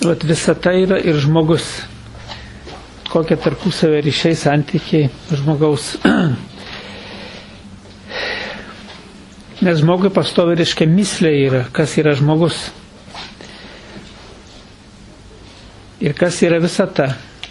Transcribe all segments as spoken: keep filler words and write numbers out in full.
vat, visata yra ir žmogus. Kokie tarpusavio ryšiai, santykiai žmogaus. Nes žmogui pastovi reiškia mislė yra, kas yra žmogus. Ir kas yra visata.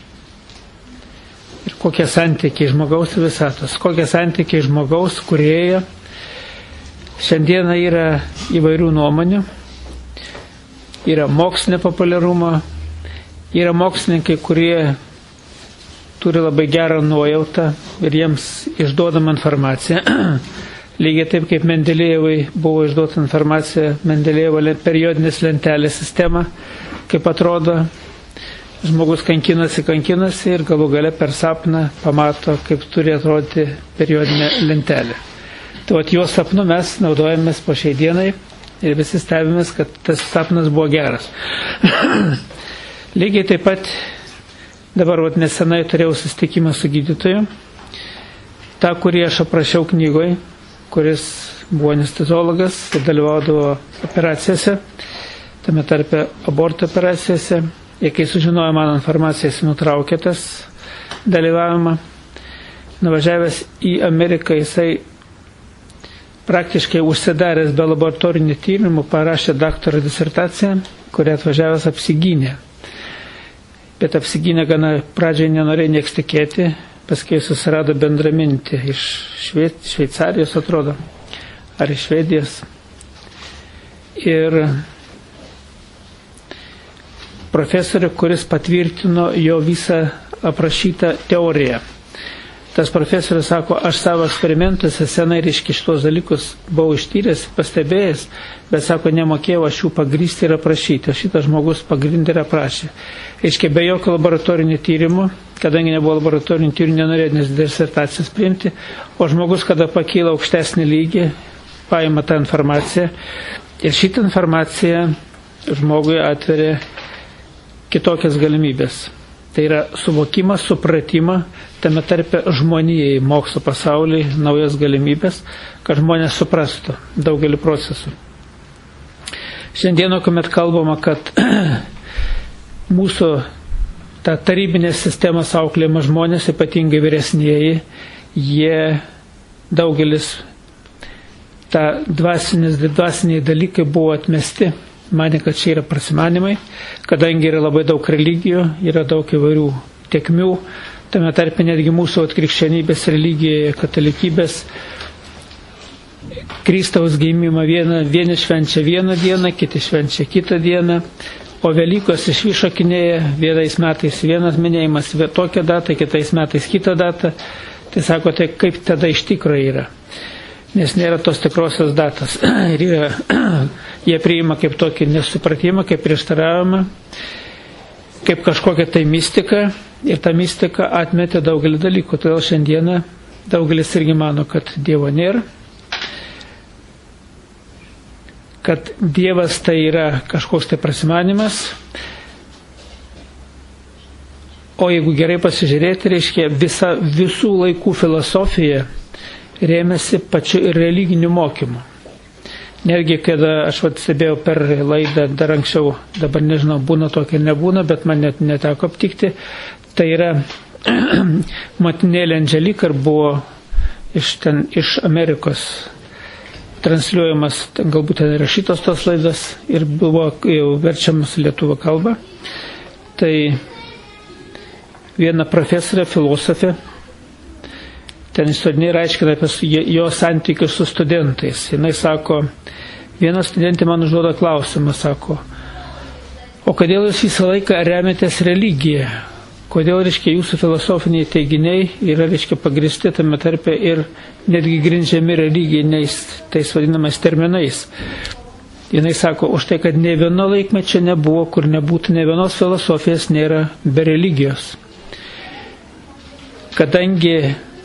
Ir kokie santykiai žmogaus ir visatos. Kokie santykiai žmogaus, kūrėjo. Šiandieną yra įvairių nuomonių. Yra mokslinio populiarumo. Yra mokslininkai, kurie turi labai gerą nuojautą ir jiems išduodama informacija. Lygiai taip kaip Mendelejevui buvo išduota informacija, Mendelejevo periodinės lentelės sistema, kaip atrodo, žmogus kankinasi, kankinasi ir galų gale per sapną pamato, kaip turi atrodyti periodinė lentelė. Tai vat jo sapnu mes naudojamės po šiai dienai ir visi stebimės, kad tas sapnas buvo geras. Lygiai taip pat dabar vat nesenai turėjau susitikimą su gydytoju, tą, kurį aš aprašiau knygoje, kuris buvo anesteziologas ir dalyvaudavo operacijose, tame tarpe aborto operacijose. Ir kai sužinojo mano informaciją, jis nutraukė tas dalyvavimą. Nuvažiavęs į Ameriką, jisai praktiškai užsidaręs be laboratorinių tyrimų, parašė daktaro disertaciją, kurią atvažiavęs apsigynė. Bet apsigynė gana pradžiai nenorėjo nieks tikėti, paskui susirado bendramintį iš Šveicarijos, atrodo, ar iš Švedijos. Ir profesorių, kuris patvirtino jo visą aprašytą teoriją. Tas profesorius sako, aš savo eksperimentuose senai reiškia šitos dalykus buvau ištyręs, pastebėjęs, bet sako, nemokėjau aš jų pagrysti ir aprašyti. O šitas žmogus pagrindė ir aprašė. Reiškia, be jokio laboratorinių tyrimų, kadangi nebuvo laboratorinių tyrimų, nenorėjo nes disertacijas priimti, o žmogus, kada pakyla aukštesnį lygį, paima tą informaciją ir šitą informaciją žmogui atveria kitokias galimybės. Tai yra suvokimas, supratimą, tame tarpe žmonijai, mokslo pasauliai, naujas galimybės, kad žmonės suprastų daugelį procesų. Šiandieną, kuomet kalbama, kad mūsų ta tarybinė sistema auklėjama žmonės, ypatingai vyresnieji, jie daugelis ta dvasinis, dvasiniai dalykai buvo atmesti. Manė, kad čia yra prasimanimai, kadangi yra labai daug religijų, yra daug įvairių tekmių, tame tarpe netgi mūsų krikščionybės religijoje, katalikybės, Kristaus gimimą vieną, vieni švenčia vieną dieną, kiti švenčia kitą dieną, o Velykos išvišakinėja, vienais metais vienas minėjimas tokią datą, kitais metais kitą datą, tai sako, tai kaip tada iš tikro yra. Nes nėra tos tikrosios datos. Ir yra, jie priima kaip tokį nesupratimą, kaip prieštaravimą, kaip kažkokią tai mistiką, ir ta mistika atmetė daugelį dalykų. Todėl šiandieną daugelis irgi mano, kad Dievo nėra, kad Dievas tai yra kažkoks tai prasimanimas, o jeigu gerai pasižiūrėti, reiškia visa, visų laikų filosofija rėmėsi pačiu ir religiniu mokymu. Netgi, kada aš vat stebėjau per laidą dar anksčiau, dabar nežinau, būna tokia nebūna, bet man net neteko aptikti, tai yra motinėlė Andželika buvo iš, ten, iš Amerikos transliuojamas, ten, galbūt ten yra šitos tos laidas ir buvo jau verčiamas lietuvių kalba. Tai viena profesorė, filosofė, ten istoriniai ir aiškina apie jo santykius su studentais. Jis sako, viena studentė man užduoda klausimą, sako, o kodėl jūs visą laiką remiatės religiją? Kodėl, reiškia, jūsų filosofiniai teiginiai yra, reiškia, pagristi tame tarpe ir netgi grindžiami religiniais, tais vadinamais terminais. Jis sako, už tai, kad ne vieno laikmečio nebuvo, kur nebūtų ne vienos filosofijos nėra be religijos. Kadangi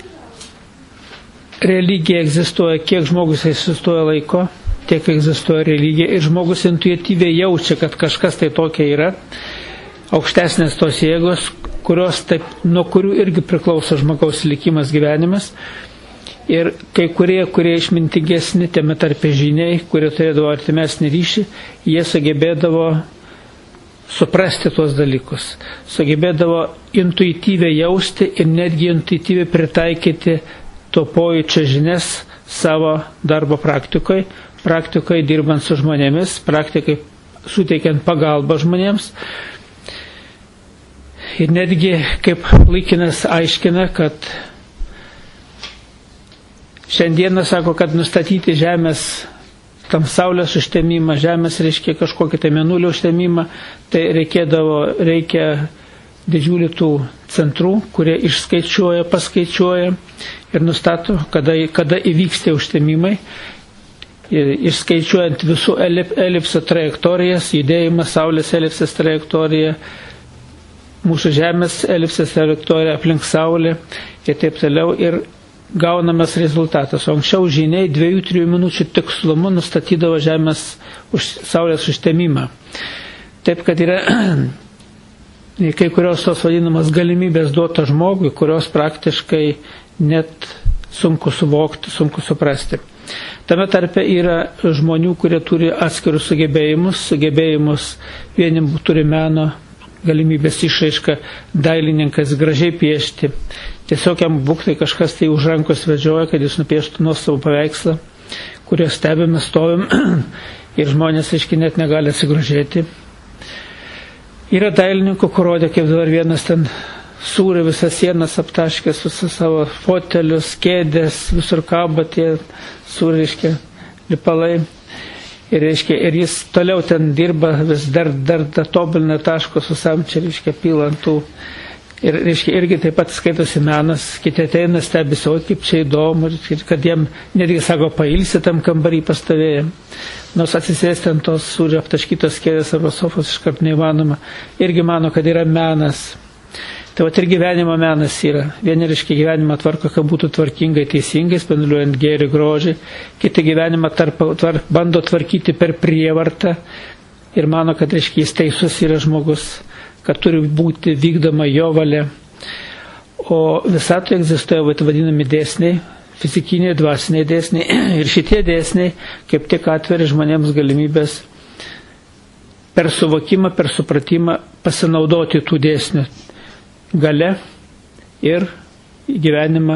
religija egzistuoja, kiek žmogus egzistuoja laiko, tiek egzistuoja religija ir žmogus intuityviai jaučia, kad kažkas tai tokia yra, aukštesnės tos jėgos, kurios taip, nuo kurių irgi priklauso žmogaus likimas, gyvenimas. Ir kai kurie, kurie išmintingesni, tame tarpe žiniai, kurie turėdavo artimesnį ryšį, jie sugebėdavo suprasti tuos dalykus, sugebėdavo intuityviai jausti ir netgi intuityviai pritaikyti to pojūčio žinias savo darbo praktikoje, praktikoje dirbant su žmonėmis, praktikai suteikiant pagalbą žmonėms. Ir netgi kaip Laikinas aiškina, kad šiandieną sako, kad nustatyti Žemės tam Saulės užtemimą, Žemės reiškia kažkokį tai Mėnulio užtemimą, tai reikėdavo, reikia didžiulių tų centrų, kurie išskaičiuoja, paskaičiuoja ir nustato, kada, kada įvyks tie užtemimai. Ir išskaičiuojant visų elipsų trajektorijas, judėjimą, Saulės elipsės trajektoriją, mūsų Žemės elipsės trajektorija aplink Saulę ir taip toliau, ir gaunamas rezultatas. O anksčiau žiniai dviejų trijų minučių tikslumu nustatydavo Žemės už, Saulės užtemimą. Taip, kad yra kai kurios tos vadinamas galimybės duota žmogui, kurios praktiškai net sunku suvokti, sunku suprasti. Tame tarpe yra žmonių, kurie turi atskirus sugebėjimus, sugebėjimus vieni turi meno galimybės išraiška, dailininkas gražiai piešti. Tiesiog jam būktai kažkas tai už rankos vedžioja, kad jis nupieštų nuostabų paveikslą, kurio stebime, stovim ir žmonės, aiškiai, net negali atsigrožėti. Yra dailininkų, kur rodė, kaip dabar vienas ten sūrė visas sienas aptaškęs, visus savo fotelius, kėdės, visur kabo tie sūriški lipalai. Ir, reiškia, ir jis toliau ten dirba, vis dar, dar, dar tobulina taškus visam čia, reiškia, pilantų. Ir, reiškia, irgi taip pat skaitosi menas, kiti ateina, stebisi, o kaip čia įdomu, ir kad jiem netgi sako, pailsi tam kambarį pastovėję. Nors atsisėsti ant tos sūrio aptaškytos kėdės arba sofos iškart neįmanoma. Irgi mano, kad yra menas. Tai vat ir gyvenimo menas yra. Vieni, reiškia, gyvenimą tvarko, kad būtų tvarkingai, teisingai, spinduliuojant gėrį, grožį. Kiti gyvenimą tarp, tvark, bando tvarkyti per prievartą ir mano, kad, reiškia, jis teisus yra žmogus, kad turi būti vykdoma jo valia. O visatoje egzistuoja vadinami dėsniai, fizikiniai, dvasiniai dėsniai. Ir šitie dėsniai kaip tik atveria žmonėms galimybės per suvokimą, per supratimą pasinaudoti tų dėsnių gale ir gyvenimą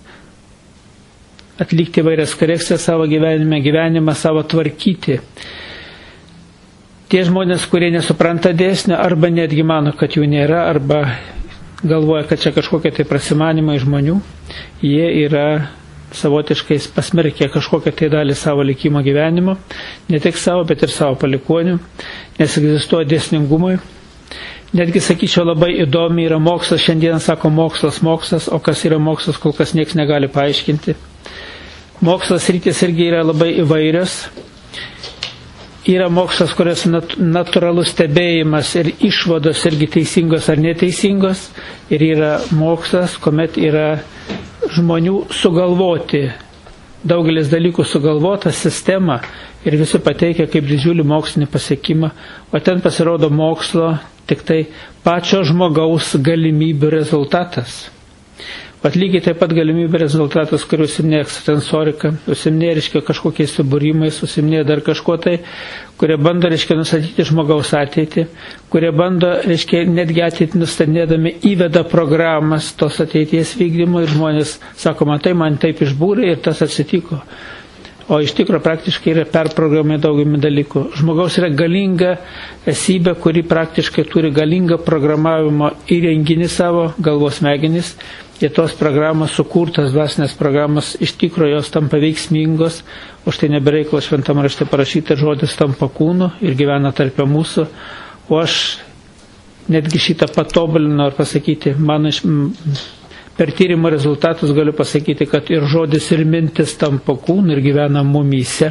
atlikti vairias korekcijas savo gyvenime, gyvenimą savo tvarkyti. Tie žmonės, kurie nesupranta dėsnio, arba netgi mano, kad jų nėra, arba galvoja, kad čia kažkokie tai prasimanimai žmonių, jie yra savotiškai pasmerkė kažkokią tai dalį savo likimo gyvenimo, ne tik savo, bet ir savo palikonių, nes egzistuoja dėsningumui. Netgi, sakyčiau, labai įdomi yra mokslas, šiandien sako mokslas, mokslas, o kas yra mokslas, kol kas niekas negali paaiškinti. Mokslas rytis irgi yra labai įvairios. Yra mokslas, kurios nat- natūralus stebėjimas ir išvados irgi teisingos ar neteisingos. Ir yra mokslas, kuomet yra žmonių sugalvoti, daugelis dalykų sugalvota sistema ir visi pateikia kaip didžiulį mokslinį pasiekimą, o ten pasirodo mokslo tik tai pačio žmogaus galimybių rezultatas. Pat lygiai taip pat galimybių rezultatas, kurį užsiminė ekstrasensorika, užsiminė, reiškia, kažkokiais subūrimais, užsiminė dar kažko tai, kurie bando, reiškia, nustatyti žmogaus ateitį, kurie bando, reiškia, netgi ateitį nustatydami įveda programas tos ateities vykdymo ir žmonės sako, man tai, man taip išbūrė ir tas atsitiko. O iš tikro praktiškai yra perprogramai daugami dalykų. Žmogaus yra galinga esybė, kuri praktiškai turi galingą programavimo įrenginį savo, galvos smegenis. Ir tos programos sukurtas, dvasinės programos, iš tikro jos tampa veiksmingos, o štai nebereikalo šventame rašte parašyta, žodis tampa kūnu ir gyvena tarp mūsų. O aš netgi šitą patobulinu ar pasakyti, mano iš... Per tyrimo rezultatus galiu pasakyti, kad ir žodis, ir mintis tampa kūnu ir gyvena mumyse.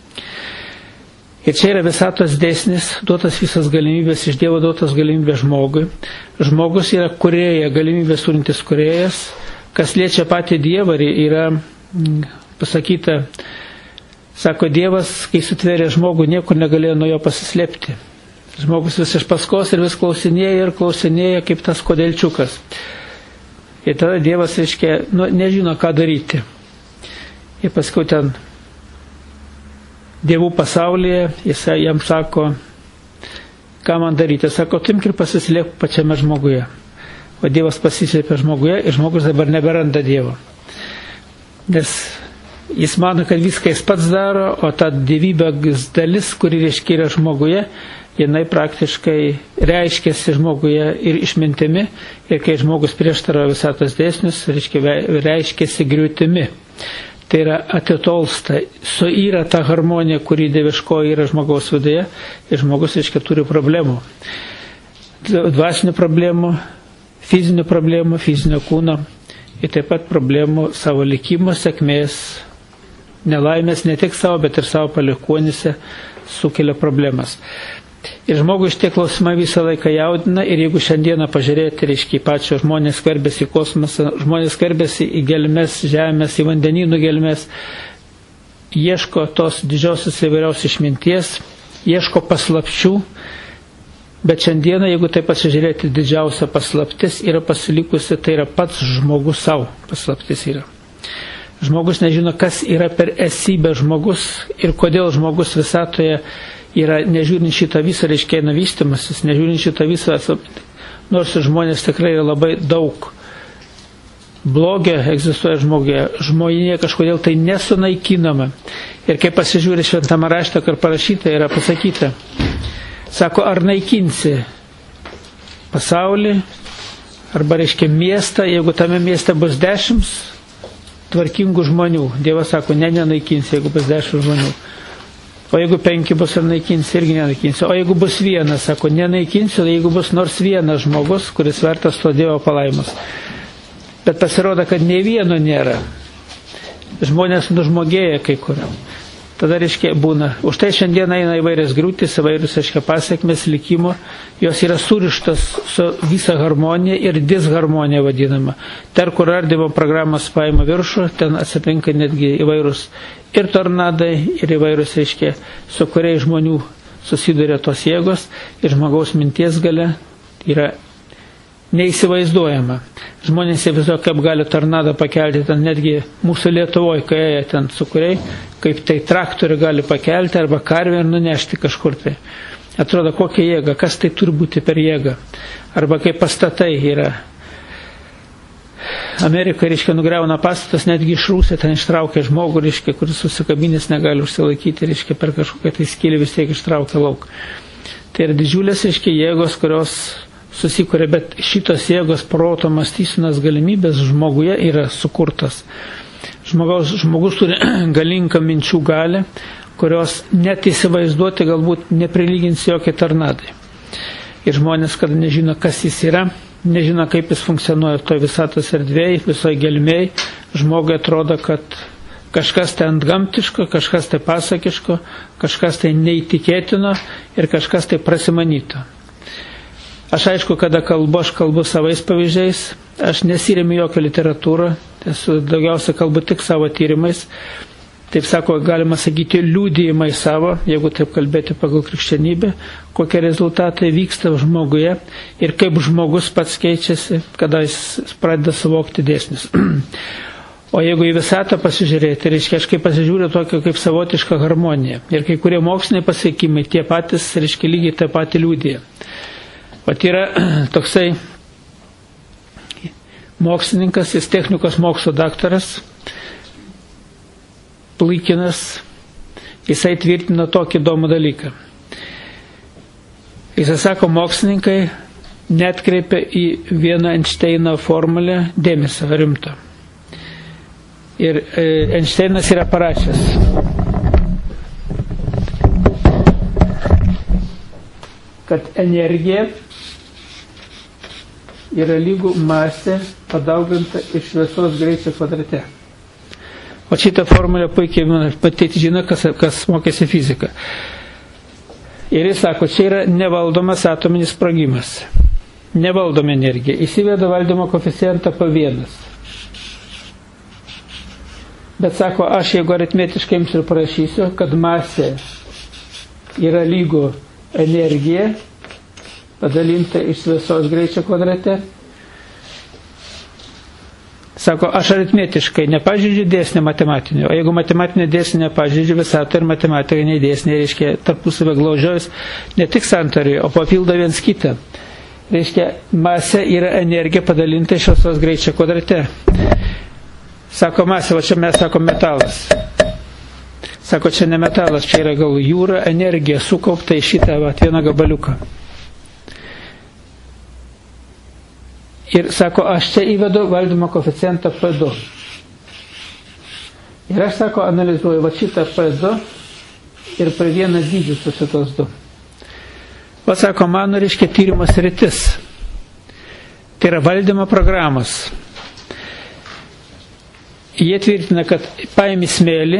Ir čia yra visatos dėsnis, duotas visas galimybės, iš Dievo duotas galimybės žmogui. Žmogus yra kūrėja, galimybės turintis kūrėjas. Kas liečia patį Dievą, yra pasakyta, sako, Dievas, kai sutvėrė žmogų, niekur negalėjo nuo jo pasislėpti. Žmogus vis iš paskos ir vis klausinėja ir klausinėja kaip tas kodėlčiukas. Ir tada Dievas, reiškia, nu, nežino, ką daryti. Ir paskui ten dievų pasaulyje, jis jam sako, ką man daryti? Sako, timk ir pasislėp pačiame žmoguje. O Dievas pasislėpia žmoguje ir žmogus dabar neberanda Dievo. Nes jis mano, kad viską jis pats daro, o ta dievybės dalis, kuri reiškia yra žmoguje, jinai praktiškai reiškiasi žmoguje ir išmintimi, ir kai žmogus prieštarauja visatos dėsnius, reiškia, reiškiasi griūtimi. Tai yra atitolsta, suyra ta harmonija, kuri dieviškoji yra žmogaus viduje, ir žmogus, reiškia, turi problemų. Dvasinių problemų, fizinių problemų, fizinio kūno, ir taip pat problemų savo likimo, sėkmės, nelaimės ne tik savo, bet ir savo palikuonise sukelia problemas. Ir žmogų šitie klausimai visą laiką jaudina, ir jeigu šiandieną pažiūrėti, reiškia, pačio žmonės skverbiasi į kosmosą, žmonės skverbiasi į gelmes žemės, į vandenynų gelmes, ieško tos didžiosios įvairios išminties, ieško paslapčių, bet šiandieną, jeigu tai pasižiūrėti, didžiausia paslaptis yra pasilikusi, tai yra pats žmogus savo paslaptis yra. Žmogus nežino, kas yra per esybę žmogus ir kodėl žmogus visatoje yra, nežiūrint šitą visą, reiškia, vystymasis, nežiūrint šitą visą, nors žmonės tikrai yra labai daug blogio egzistuoja žmoguje, žmonėje kažkodėl tai nesunaikinama. Ir kai pasižiūrė šventame rašte, kur parašyta, yra pasakyta, sako, ar naikinsi pasaulį, arba, reiškia, miestą, jeigu tame mieste bus dešimt tvarkingų žmonių. Dievas sako, ne, nenaikinsi, jeigu bus dešimt žmonių. O jeigu penki bus, ar naikinsi, irgi nenaikinsi. O jeigu bus vienas, sako, nenaikinsiu, jeigu bus nors vienas žmogus, kuris vertas to Dievo palaimos. Bet pasirodo, kad nei vieno nėra. Žmonės nužmogėja kai kur. Tada, reiškia, būna. Už tai šiandien eina įvairias griūtis, įvairius, reiškia, pasiekmes likimo. Jos yra surištos su visa harmonija ir disharmonija vadinama. Ter, kur ardymo programos paima viršų, ten atsipinka netgi įvairūs ir tornadai, ir įvairūs, reiškia, su kuriais žmonių susiduria tos jėgos, ir žmogaus minties galia yra neįsivaizduojama. Žmonės įsivaizduoja, kaip gali tornadą pakelti, ten netgi mūsų Lietuvoje, kai jie ten sukuriai, kaip tai traktorių gali pakelti arba karvę ir nunešti kažkur tai. Atrodo, kokia jėga, kas tai turi būti per jėgą. Arba kaip pastatai yra. Amerika, reiškia, nugriauna pastatas, netgi iš Rusijos ten ištraukia žmogų, reiškia, kuris susikabinės negali užsilaikyti, reiškia, per kažkokią tai skylį vis tiek ištraukia lauk. Tai yra didžiulės, reiškia, jėgos, kurios susikuria, bet šitos jėgos proto mąstysenos galimybės žmoguje yra sukurtas. Žmogaus, žmogus turi galingą minčių galę, kurios net įsivaizduoti galbūt neprilygins jokiai tornadai. Ir žmonės, kad nežino, kas jis yra, nežino, kaip jis funkcionuoja toj visatos erdvėje, visoje gelmėje, žmogui atrodo, kad kažkas tai antgamtiško, kažkas tai pasakiško, kažkas tai neįtikėtino ir kažkas tai prasimanyto. Aš aišku, kada kalbu, aš kalbu savais pavyzdžiais, aš nesiremiu jokią literatūrą, esu daugiausia kalbu tik savo tyrimais, taip sako, galima sakyti, liudijimai savo, jeigu taip kalbėti pagal krikščionybę, kokie rezultatai vyksta žmoguje ir kaip žmogus pats keičiasi, kada jis pradeda suvokti dėsnius. O jeigu į visatą pasižiūrėti, reiškia, aš kaip pasižiūriu tokią kaip savotišką harmoniją. Ir kai kurie moksliniai pasiekimai, tie patys, reiškia, lygiai tą patį liudija. Vat yra toksai mokslininkas, jis technikos mokslo daktaras, Plikinas, jisai tvirtina tokį įdomų dalyką. Jisai sako, mokslininkai netkreipia į vieną Einšteino formulę dėmesio rimto. Ir e, Einšteinas yra parašęs, kad energija yra lygų masė padauginta iš šviesos greičio kvadrate. O šitą formulę puikiai patėti žino, kas, kas mokėsi fiziką. Ir jis sako, čia yra nevaldomas atominis sprogimas. Nevaldoma energija. Įsiveda valdymo koeficientą po vienas. Bet sako, aš jeigu aritmetiškai jums ir parašysiu, kad masė yra lygų energija padalinta iš šviesos greičio kvadrate. Sako, aš aritmetiškai nepažydžiu dėsnį matematinio, o jeigu matematinė dėsnį nepažydžiu, visata ir matematinė dėsnė, reiškia, tarpusavę glaužiojus ne tik santariai, o papildo viens kitą. Reiškia, masė yra energija padalinta iš šviesos greičio kvadrate. Sako masė, o čia mes sako metalas. Sako, čia ne metalas, čia yra gal jūra, energija sukaupta į šitą va, vieną gabaliuką. Ir sako, aš čia įvedu valdymo koeficientą P du. Ir aš, sako, analizuoju va šitą P du ir P vienas dydžius su šitos du. Va, sako, mano, reiškia, tyrimo sritis. Tai yra valdymo programos. Jie tvirtina, kad paimi smėlį,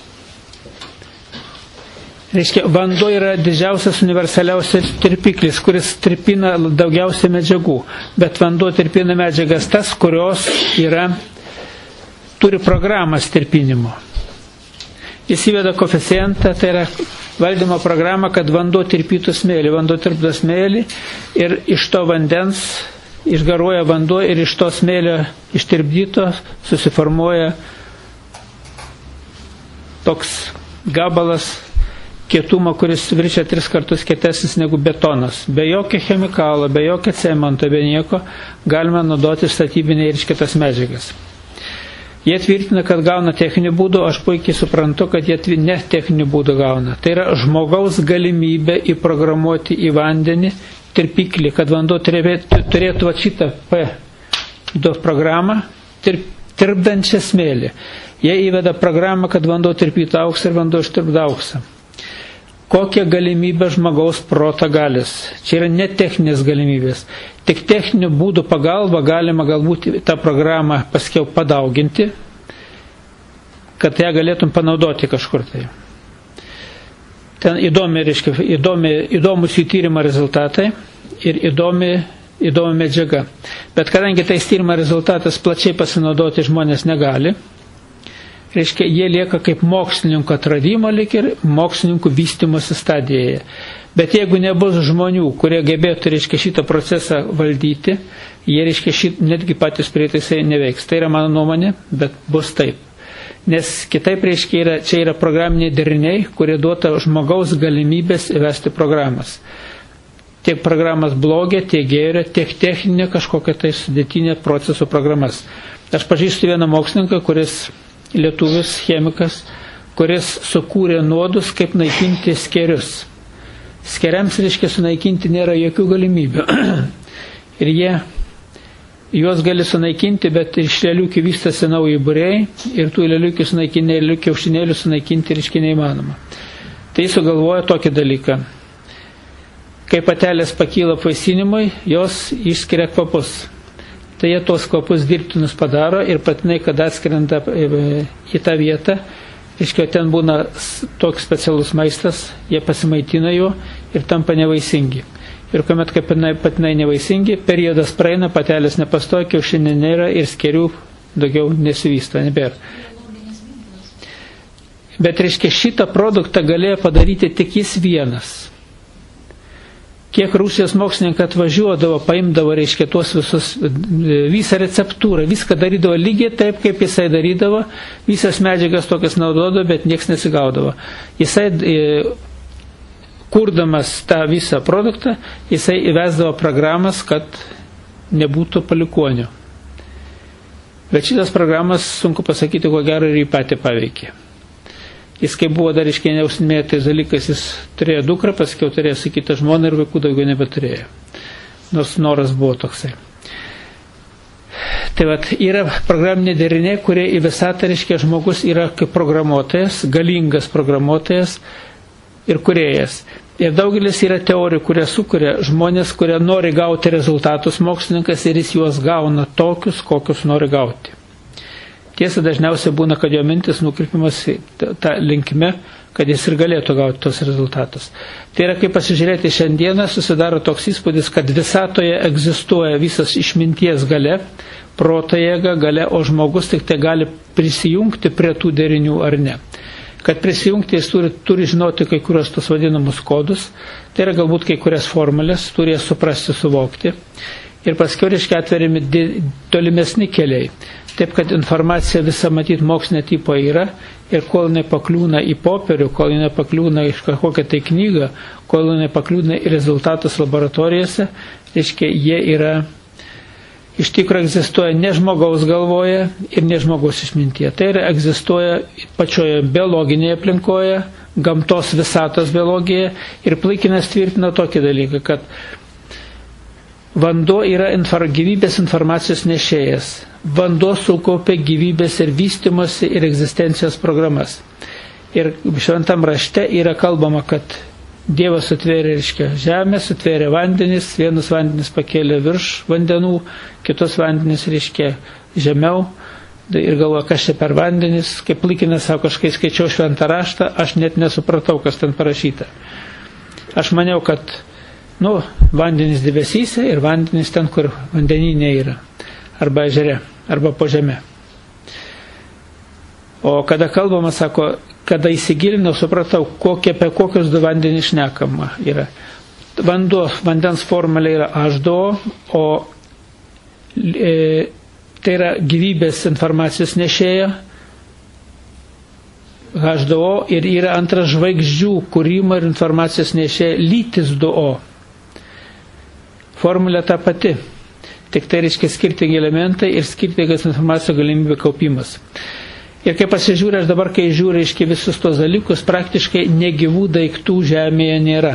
reiškia, vanduo yra didžiausias universaliausias tirpiklis, kuris tirpina daugiausia medžiagų, bet vanduo tirpina medžiagas tas, kurios yra, turi programas tirpinimo. Jis įveda koeficientą, tai yra valdymo programa, kad vanduo tirpytų smėlį, vanduo tirpdo smėlį ir iš to vandens išgaruoja vanduo ir iš to smėlio ištirpdyto susiformuoja toks gabalas kietumo, kuris viršia tris kartus kietesnis negu betonas. Be jokio chemikalo, be jokio cemento, be nieko galima naudoti statybinę ir kitas medžiagas. Jie tvirtina, kad gauna techninių būdų, aš puikiai suprantu, kad jie ne techninių būdų gauna. Tai yra žmogaus galimybė įprogramuoti į vandenį tirpiklį, kad vanduo turėtų, turėtų va šitą P du programą, tirp, tirpdančią smėlį. Jie įveda programą, kad vanduo tirpytų auksą ir vanduo ištirpdo auksą. Kokia galimybė žmogaus proto galis? Čia yra ne techninės galimybės. Tik techninių būdų pagalba galima galbūt tą programą paskiau padauginti, kad ją galėtum panaudoti kažkur tai. Ten įdomi, reiškia, įdomi, įdomus jų tyrimo rezultatai ir įdomi, įdomi medžiaga. Bet kadangi tais tyrimo rezultatas plačiai pasinaudoti žmonės negali, reiškia, jie lieka kaip mokslininkų atradimo lik ir mokslininkų vystymosi stadijoje. Bet jeigu nebus žmonių, kurie gebėtų, reiškia, šitą procesą valdyti, jie, reiškia, šit, netgi patys prietaisai neveiks. Tai yra mano nuomonė, bet bus taip. Nes kitaip, reiškia, yra, čia yra programiniai deriniai, kurie duota žmogaus galimybės įvesti programas. Tiek programas blogė, tiek gėrė, tiek techninė kažkokia tai sudėtinė procesų programas. Aš pažįstu vieną mokslininką, kuris lietuvis, chemikas, kuris sukūrė nuodus, kaip naikinti skerius. Skeriams, reiškia, sunaikinti nėra jokių galimybių. Ir jie, juos gali sunaikinti, bet iš lėliukių vystasi nauji būriai ir tų lėliukių sunaikinėlių, kiaušinėlių sunaikinti, reiškia, neįmanoma. Tai sugalvoja tokį dalyką. Kai patelės pakyla apvaisinimui, jos išskiria kvapus. Tai jie tos kvapus dirbtinus padaro ir patinai, kada atskrenda į tą vietą, reiškia, ten būna toks specialus maistas, jie pasimaitina juo ir tampa nevaisingi. Ir kuomet kaip patinai nevaisingi, periodas praeina, patelės nepastoja, kiaušinė nėra ir skerių daugiau nesivysto, nebėra. Bet, reiškia, šitą produktą galėjo padaryti tik jis vienas. Kiek Rusijos mokslininkai atvažiuodavo, paimdavo, reiškia, tuos visus, visą receptūrą, viską darydavo lygiai taip, kaip jisai darydavo, visas medžiagas tokias naudodavo, bet nieks nesigaudavo. Jisai, kurdamas tą visą produktą, jisai įvesdavo programas, kad nebūtų palikuonių. Bet šitas programas, sunku pasakyti, ko gero ir jį patį paveikė. Jis, kai buvo dar iškiai neužsiminėjo tais dalykais, jis turėjo dukrą, paskiau turėjo su kitą žmoną ir vaikų daugiau nebeturėjo. Nors noras buvo toksai. Tai vat, yra programiniai deriniai, kurie į visatą, reiškia, žmogus yra kaip programuotojas, galingas programuotojas ir kūrėjas. Ir daugelis yra teorijų, kurie sukuria žmonės, kurie nori gauti rezultatus mokslininkas ir jis juos gauna tokius, kokius nori gauti. Tiesa, dažniausiai būna, kad jo mintis nukreipimas tą linkme, kad jis ir galėtų gauti tos rezultatus. Tai yra, kaip pasižiūrėti šiandieną, susidaro toks įspūdis, kad visatoje egzistuoja visas išminties galia, proto jėga, galia, o žmogus tik tai gali prisijungti prie tų derinių ar ne. Kad prisijungti jis turi, turi žinoti kai kurios tos vadinamus kodus, tai yra galbūt kai kurias formulės, turi jas suprasti, suvokti. Ir paskiau, reiškia, atveriami tolimesni keliai. Taip, kad informacija visa matyt mokslinė tipo yra ir kol jinai pakliūna į popierių, kol jinai pakliūna iš kažkokią tai knygą, kol jinai pakliūna į rezultatus laboratorijose, reiškia, jie yra, iš tikrųjų egzistuoja ne žmogaus galvoje ir ne žmogaus išmintyje. Tai yra egzistuoja pačioje biologinėje aplinkoje, gamtos visatos biologijoje ir Plikinas tvirtina tokį dalyką, kad vanduo yra infor, gyvybės informacijos nešėjas. Vanduo sukaupia gyvybės ir vystimosi ir egzistencijos programas. Ir šventam rašte yra kalbama, kad Dievas sutvėrė, reiškia, žemę, sutvėrė vandenis, vienus vandenis pakėlė virš vandenų, kitus vandenis, reiškia, žemiau. Ir galvoja, kas čia per vandenis. Kaip Plikinas sako, aš kai skaičiau šventą raštą, aš net nesupratau, kas ten parašyta. Aš maniau, kad nu, vandenis debesyse ir vandenis ten, kur vandeninė yra. Arba ežere, arba po žeme. O kada kalbama, sako, kada įsigilinau, supratau, kokie, apie kokius du vandenys šnekama yra. Vanduo, vandens formulė yra H du O, o e, tai yra gyvybės informacijos nešėja H du O ir yra antras žvaigždžių kūrimo ir informacijos nešėja lytis du O. Formulė ta pati. Tik tai reiškia skirtingi elementai ir skirtingas informacijos galimybė kaupimas. Ir kai pasižiūrė, aš dabar, kai žiūrė, reiškia visus tos dalykus, praktiškai negyvų daiktų žemėje nėra.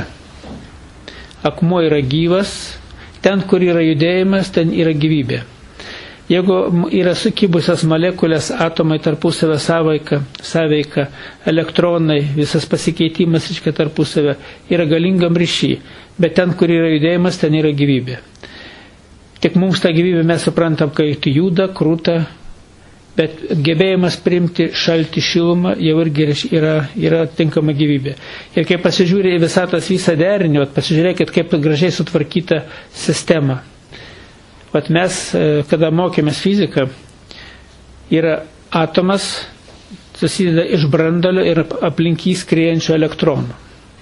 Akmuo yra gyvas, ten, kur yra judėjimas, ten yra gyvybė. Jeigu yra sukibusios molekulės, atomai tarpusavę sąveiką, sąveiką, elektronai, visas pasikeitimas, reiškia, tarpusavę, yra galingam ryšy, bet ten, kur yra judėjimas, ten yra gyvybė. Tik mums tą gyvybę mes suprantam, kai tai juda, krūta, bet gebėjimas priimti šaltį šilumą jau irgi yra, yra tinkama gyvybė. Ir kai pasižiūrė į visatos visą derinį, pasižiūrėkit, kaip gražiai sutvarkyta sistema. Vat mes, kada mokėmės fiziką, yra atomas, susideda iš branduolio ir aplink jį skriejančių elektronų.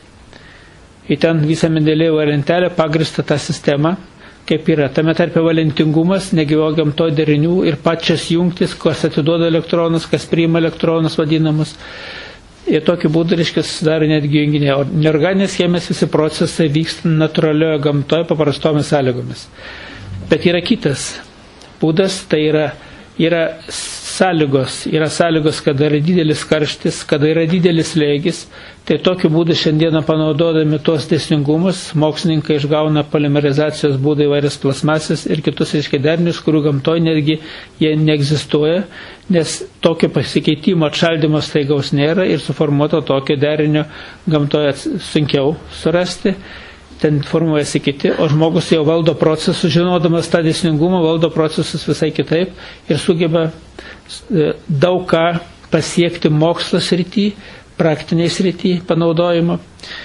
Ir ten visą Mendelėjevo lentelę pagrįsta tą sistemą, kaip yra. Tame tarpe valentingumas, negyvo gamto derinių ir pačias jungtis, kas atiduoda elektronus, kas priima elektronus vadinamus. Ir tokiu būdu, reiškia, susidaro netgi junginiai. O neorganinės chemijos visi procesai vyksta natūralioje gamtoje paprastomis sąlygomis. Bet yra kitas būdas, tai yra, yra sąlygos. Yra sąlygos, kada yra didelis karštis, kada yra didelis slėgis. Tai tokiu būdu šiandieną panaudodami tuos dėsningumus, mokslininkai išgauna polimerizacijos būdai įvairias plasmasės ir kitus, reiškia, derinius, kurių gamtoje netgi jie neegzistuoja, nes tokio pasikeitimo atšaldymo staigaus nėra ir suformuoto tokio derinio gamtoje sunkiau surasti. Ten formuojasi kiti, o žmogus jau valdo procesus, žinodamas tą dėsningumą, valdo procesus visai kitaip ir sugeba daug ką pasiekti mokslo srity, praktiniai srity panaudojimo.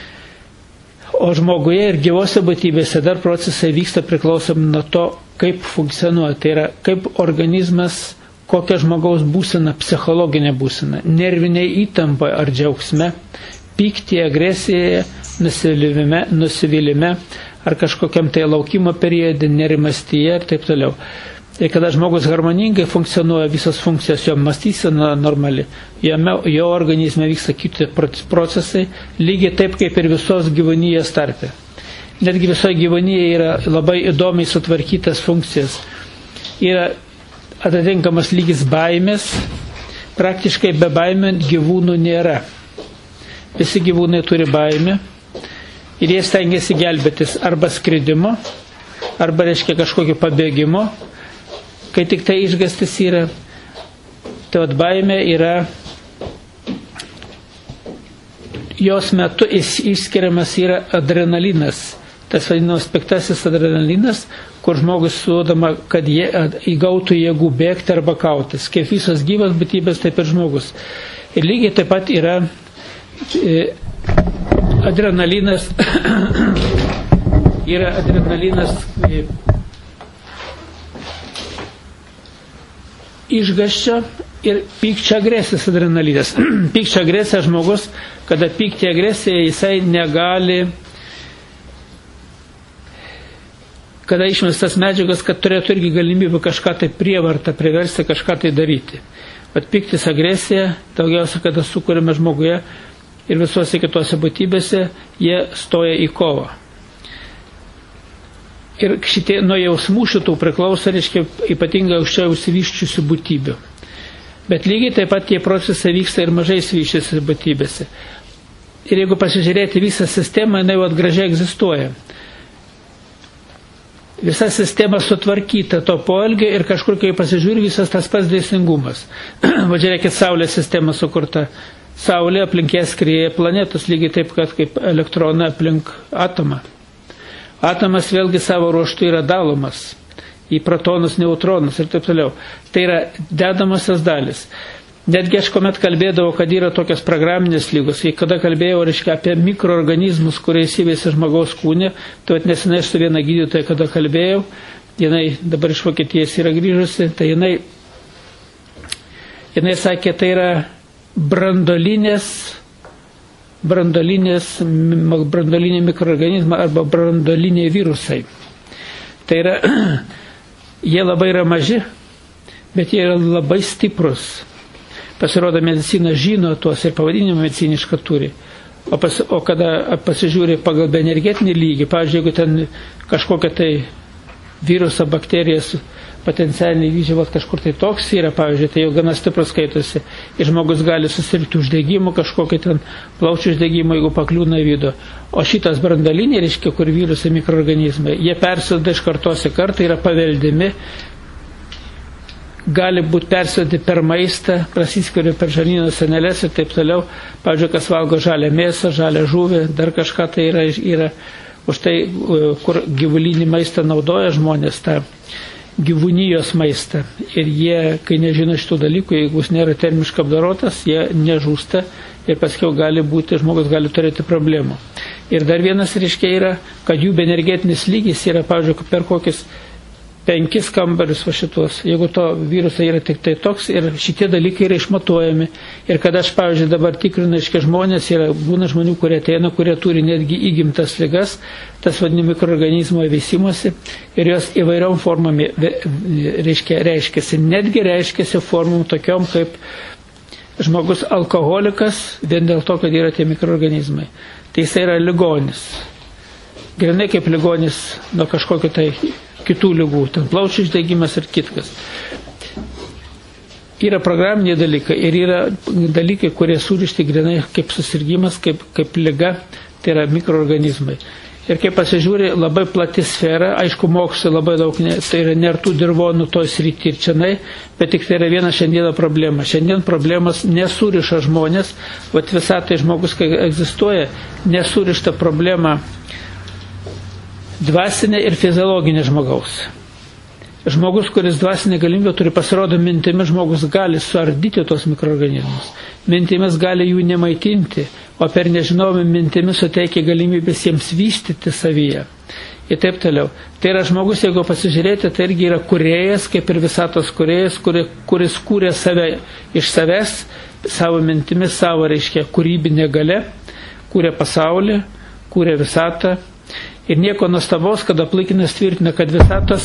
O žmoguje ir gyvose būtybėse dar procesai vyksta priklausomi nuo to, kaip funkcionuoja. Tai yra, kaip organizmas, kokia žmogaus būsena, psichologinė būsena, nerviniai įtampoje ar džiaugsme, pyktyje, agresijoje, nusivylime, nusivylime ar kažkokiam tai laukimo periode, nerimastyje ir taip toliau. Ir kada žmogus harmoningai funkcionuoja, visos funkcijos jo mąstysena normali, jame, jo organizme vyksta kiti procesai, lygiai taip kaip ir visos gyvūnijos tarpe. Netgi visoje gyvūnijoje yra labai įdomiai sutvarkytas funkcijas. Yra atitinkamas lygis baimės, praktiškai be baimė gyvūnų nėra. Visi gyvūnai turi baimę ir jie stengiasi gelbėtis arba skridimo, arba, reiškia, kažkokio pabėgimo. Kai tik tai išgastis yra, tai vat baimė yra, jos metu išskiriamas yra adrenalinas, tas vadinamas piktasis adrenalinas, kur žmogus suodama, kad jie įgautų jėgų bėgti arba kautis. Kaip visos gyvos būtybės, taip ir žmogus. Ir lygiai taip pat yra e, adrenalinas, yra adrenalinas e, išgąsčio ir pykčio agresijos adrenalinas. Pykčio agresija žmogus, kada pykti agresiją, jisai negali kada išmestas medžiagas, kad turėtų irgi galimybę kažką tai prievartą, priversti kažką tai daryti. Bet piktis, agresija, daugiausia, kada sukūrėme žmoguje ir visuose kitose būtybėse, jie stoja į kovą. Ir šitie nuo jausmų šitų priklauso, reiškia, ypatingai aukščiau užsivyščiusių būtybių. Bet lygiai taip pat tie procesai vyksta ir mažai išsivyščiusiose būtybėse. Ir jeigu pasižiūrėti visą sistemą, jinai jau gražiai egzistuoja. Visa sistema sutvarkyta to poelgio ir kažkur, kai pasižiūri, visas tas pats dėsningumas. Važiuokit, Saulės sistema sukurta. Saulė aplink ją skrieja planetos, lygiai taip, kad kaip elektronai aplink atomą. Atomas vėlgi savo ruoštų yra dalomas į protonus, neutronus ir taip toliau. Tai yra dedamasios dalis. Netgi aš kuomet kalbėdavau, kad yra tokios programinės lygos, kai kada kalbėjau, reiškia, apie mikroorganizmus, kurie įsiveisia žmogaus kūne, tai nesenai su viena gydytoja, kada kalbėjau, jinai dabar iš Vokietijos yra grįžusi, tai jinai, jinai sakė, tai yra brandolinės, brandolinės, brandoliniai mikroorganizmai arba brandoliniai virusai. Tai yra, jie labai yra maži, bet jie yra labai stiprus. Pasirodo, medicina žino tuos ir pavadinimą medicinišką turi. O, pas, o kada pasižiūri pagal energetinį lygį, pavyzdžiui, jeigu ten kažkokia tai virusą, bakterijas, potencialiniai vyžiai, kažkur tai toks yra, pavyzdžiui, tai jau gana stiprus skaitosi. Ir žmogus gali susirgti uždegimu, kažkokį ten plaučių uždegimu, jeigu pakliūna į vidų. O šitas brandaliniai, reiškia, kur virusai, mikroorganizmai, jie persiduoda iš kartos į kartą, yra paveldimi, gali būti persodinti per maistą, prasiskiria per žarnyno seneles ir taip toliau. Pavyzdžiui, kas valgo žalią mėsą, žalią žuvį, dar kažką tai yra, yra už tai, kur gyvulinį maistą naudoja žmonės, tą gyvūnijos maistą. Ir jie, kai nežino šitų dalykų, jeigu jis nėra termiškai apdorotas, jie nežūsta ir paskiau gali būti, žmogus gali turėti problemų. Ir dar vienas, reiškia, yra, kad jų energetinis lygis yra, pavyzdžiui, per kokius penkis kambarius va šitos, jeigu to virusai yra tik tai toks ir šitie dalykai yra išmatuojami. Ir kada aš, pavyzdžiui, dabar tikrinu, aiškiai žmonės, yra, būna žmonių, kurie ateina, kurie turi netgi įgimtas ligas, tas vadinami mikroorganizmo veisimosi, ir jos įvairiom formom reiškia, reiškiasi, netgi reiškiasi formom tokiom kaip žmogus alkoholikas, vien dėl to, kad yra tie mikroorganizmai. Tai jis yra ligonis. Grinai kaip ligonis nuo kažkokio tai kitų lygų, ten plaučių uždegimas ir kitkas. Yra programiniai dalykai ir yra dalykai, kurie surišti grinai kaip susirgimas, kaip, kaip liga, tai yra mikroorganizmai. Ir kaip pasižiūri, labai plati sfera, aišku, mokslo labai daug, ne, tai yra nertų dirvonų toj srity ir čianai, bet tik tai yra viena šiandieną problema. Šiandien problemas nesuriša žmonės, vat visą tai žmogus, kai egzistuoja, nesurišta problema dvasinė ir fiziologinė žmogaus. Žmogus, kuris dvasinė galimybė turi, pasirodo, mintimis žmogus gali suardyti tos mikroorganizmus. Mintimis gali jų nemaitinti, o per nežinomą mintimis suteikia galimybės jiems vystyti savyje. Ir taip toliau. Tai yra žmogus, jeigu pasižiūrėti, tai irgi yra kūrėjas, kaip ir visatos kūrėjas, kuris kūrė save iš savęs, savo mintimis, savo, reiškia, kūrybinė galia, kūrė pasaulį, kūrė visatą. Ir nieko nuostabaus, kad Aplikinas tvirtina, kad visatos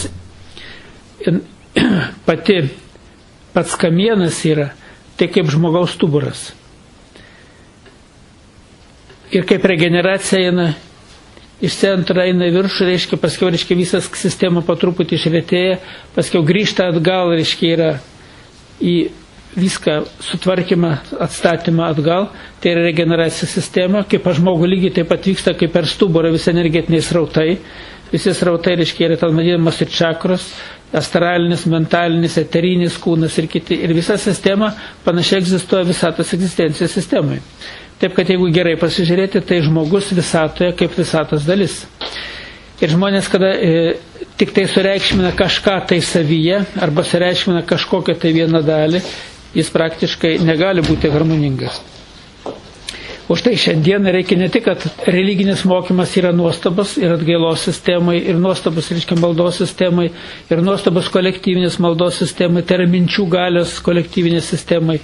pati pats kamienas yra, tai kaip žmogaus stuburas. Ir kaip regeneracija eina iš centro, eina į viršų, reiškia, paskiau, reiškia, visas sistema po truputį išretėja, paskiau grįžta atgal, reiškia, yra į viską sutvarkymą, atstatymą atgal, tai yra regeneracijos sistema, kaip pas žmogų lygiai taip pat vyksta, kaip per stuburą visi energetiniai srautai, visi srautai, reiškia, yra tam vadinamas ir čakros, astralinis, mentalinis, eterinis kūnas ir kiti, ir visa sistema panašiai egzistuoja visatos egzistencijos sistemai. Taip, kad jeigu gerai pasižiūrėti, tai žmogus visatoje kaip visatos dalis. Ir žmonės, kada e, tik tai sureikšmina kažką tai savyje, arba sureikšmina kažkokią tai vieną dalį, jis praktiškai negali būti harmoningas. Už tai šiandien reikia ne tik, kad religinis mokymas yra nuostabus ir atgailos sistemai, ir nuostabus, reiškia, maldos sistemai, ir nuostabus kolektyvinės maldos sistemai, tai yra minčių galios kolektyvinės sistemai.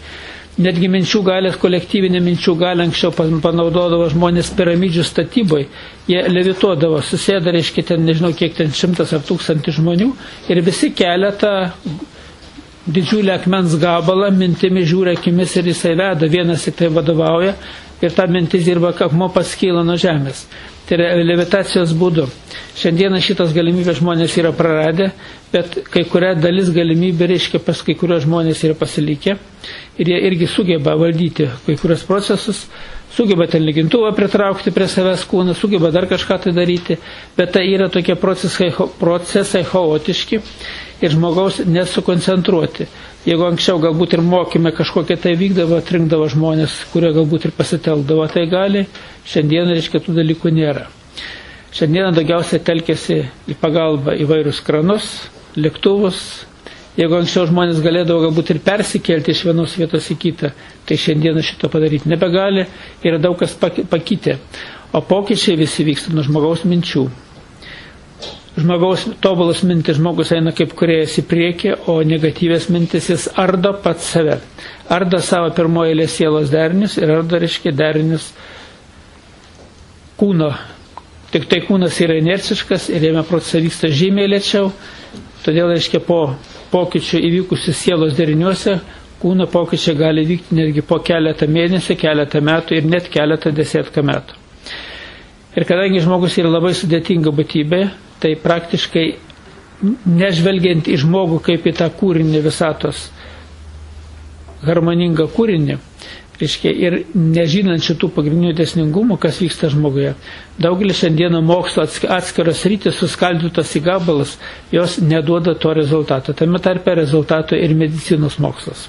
Netgi minčių galės, kolektyvinė minčių galė anksčiau panaudodavo žmonės piramidžių statyboje. Jie levituodavo, susėda, reiškia, ten nežinau, kiek ten šimtas ar tūkstantis žmonių ir visi keletą didžiulį akmens gabalą, mintimi žiūri akimis ir jisai veda, vienas į tai vadovauja ir ta mintis dirba, akmuo paskyla nuo žemės. Tai yra levitacijos būdu. Šiandieną šitas galimybės žmonės yra praradę, bet kai kuria dalis galimybė, reiškia, pas kai kurios žmonės yra pasilikę ir jie irgi sugeba valdyti kai kurios procesus, sugeba ten lygintuvą pritraukti prie savęs kūną, sugeba dar kažką tai daryti, bet tai yra tokie procesai, procesai chaotiški ir žmogaus nesukoncentruoti. Jeigu anksčiau galbūt ir mokymai kažkokie tai vykdavo, atrinkdavo žmonės, kurie galbūt ir pasiteldavo, tai gali, šiandien, reiškia, tų dalykų nėra. Šiandien daugiausiai telkėsi į pagalbą įvairius kranus, lėktuvus. Jeigu anksčiau žmonės galėdavo galbūt ir persikelti iš vienos vietos į kitą, tai šiandieną šito padaryti nebegali, yra daug kas pakitę. O pokyčiai visi vyksta nuo žmogaus minčių. Žmogaus tobulas mintis, žmogus eina kaip kūrėjas į priekį, o negatyvės mintis jis ardo pats save. Ardo savo pirmoje eilės sielos derinius ir ardo, reiškia, derinius kūno. Tik tai kūnas yra inerciškas ir jame procesai vyksta žymiai lėčiau, todėl, reiškia, po pokyčių įvykusių sielos deriniuose kūno pokyčiai gali vykti netgi po keletą mėnesių, keletą metų ir net keletą desetką metų. Ir kadangi žmogus yra labai sudėtinga būtybė, tai praktiškai nežvelgiant į žmogų kaip į tą kūrinį visatos, harmoningą kūrinį, reiškia, ir nežinant šitų pagrindinių dėsningumų, kas vyksta žmoguje. Daugelis šiandieną mokslo atskiros rytis suskaldytos į gabalus, jos neduoda to rezultato. Tame tarpe rezultato ir medicinos mokslas.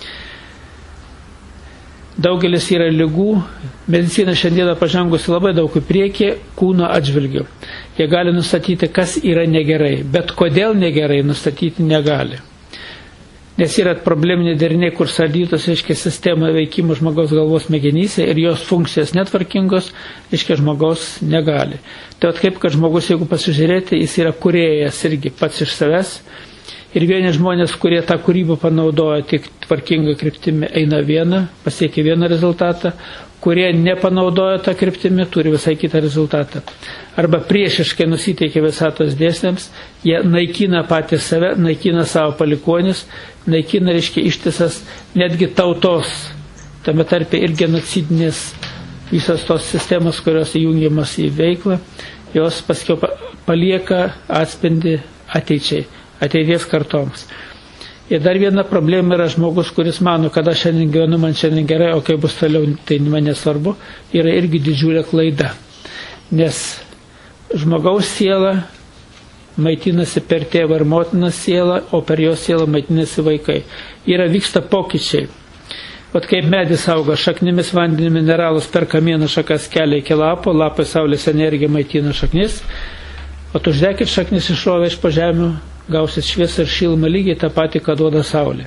Daugelis yra ligų, medicina šiandieną pažengusi labai daug į priekį kūno atžvilgių. Jie gali nustatyti, kas yra negerai, bet kodėl negerai nustatyti negali. Nes yra probleminiai deriniai, kur sardytos, reiškia, sistema veikimo žmogaus galvos smegenyse ir jos funkcijos netvarkingos, reiškia, žmogaus negali. Tai at kaip, kad žmogus, jeigu pasižiūrėti, jis yra kūrėjas irgi pats iš savęs. Ir vieni žmonės, kurie tą kūrybą panaudoja tik tvarkingą kryptimį, eina vieną, pasiekia vieną rezultatą, kurie nepanaudoja tą kryptimį, turi visai kitą rezultatą. Arba priešiškai nusiteikia visatos dėsniams, jie naikina patį save, naikina savo palikonis, naikina, reiškia, ištisas netgi tautos, tame tarpe ir genocidinės visos tos sistemos, kurios įjungiamas į veiklą, jos paskiau palieka atspindį ateičiai. Ateities kartoms. Ir dar viena problema yra žmogus, kuris mano, kad aš šiandien gyvenu, man šiandien gerai, o kai bus toliau, tai man nesvarbu, yra irgi didžiulė klaida. Nes žmogaus siela maitinasi per tėvą ir motinos sielą, o per jos sielą maitinasi vaikai. Yra vyksta pokyčiai. Vat kaip medis auga, šaknimis vandenį mineralus per kamienų šakas kelia iki lapo, lapai saulės energiją maitina šaknis, o tu uždekit šaknis išrovę iš po žemių, gausit šviesą ir šilumą lygiai tą patį, ką duoda saulė.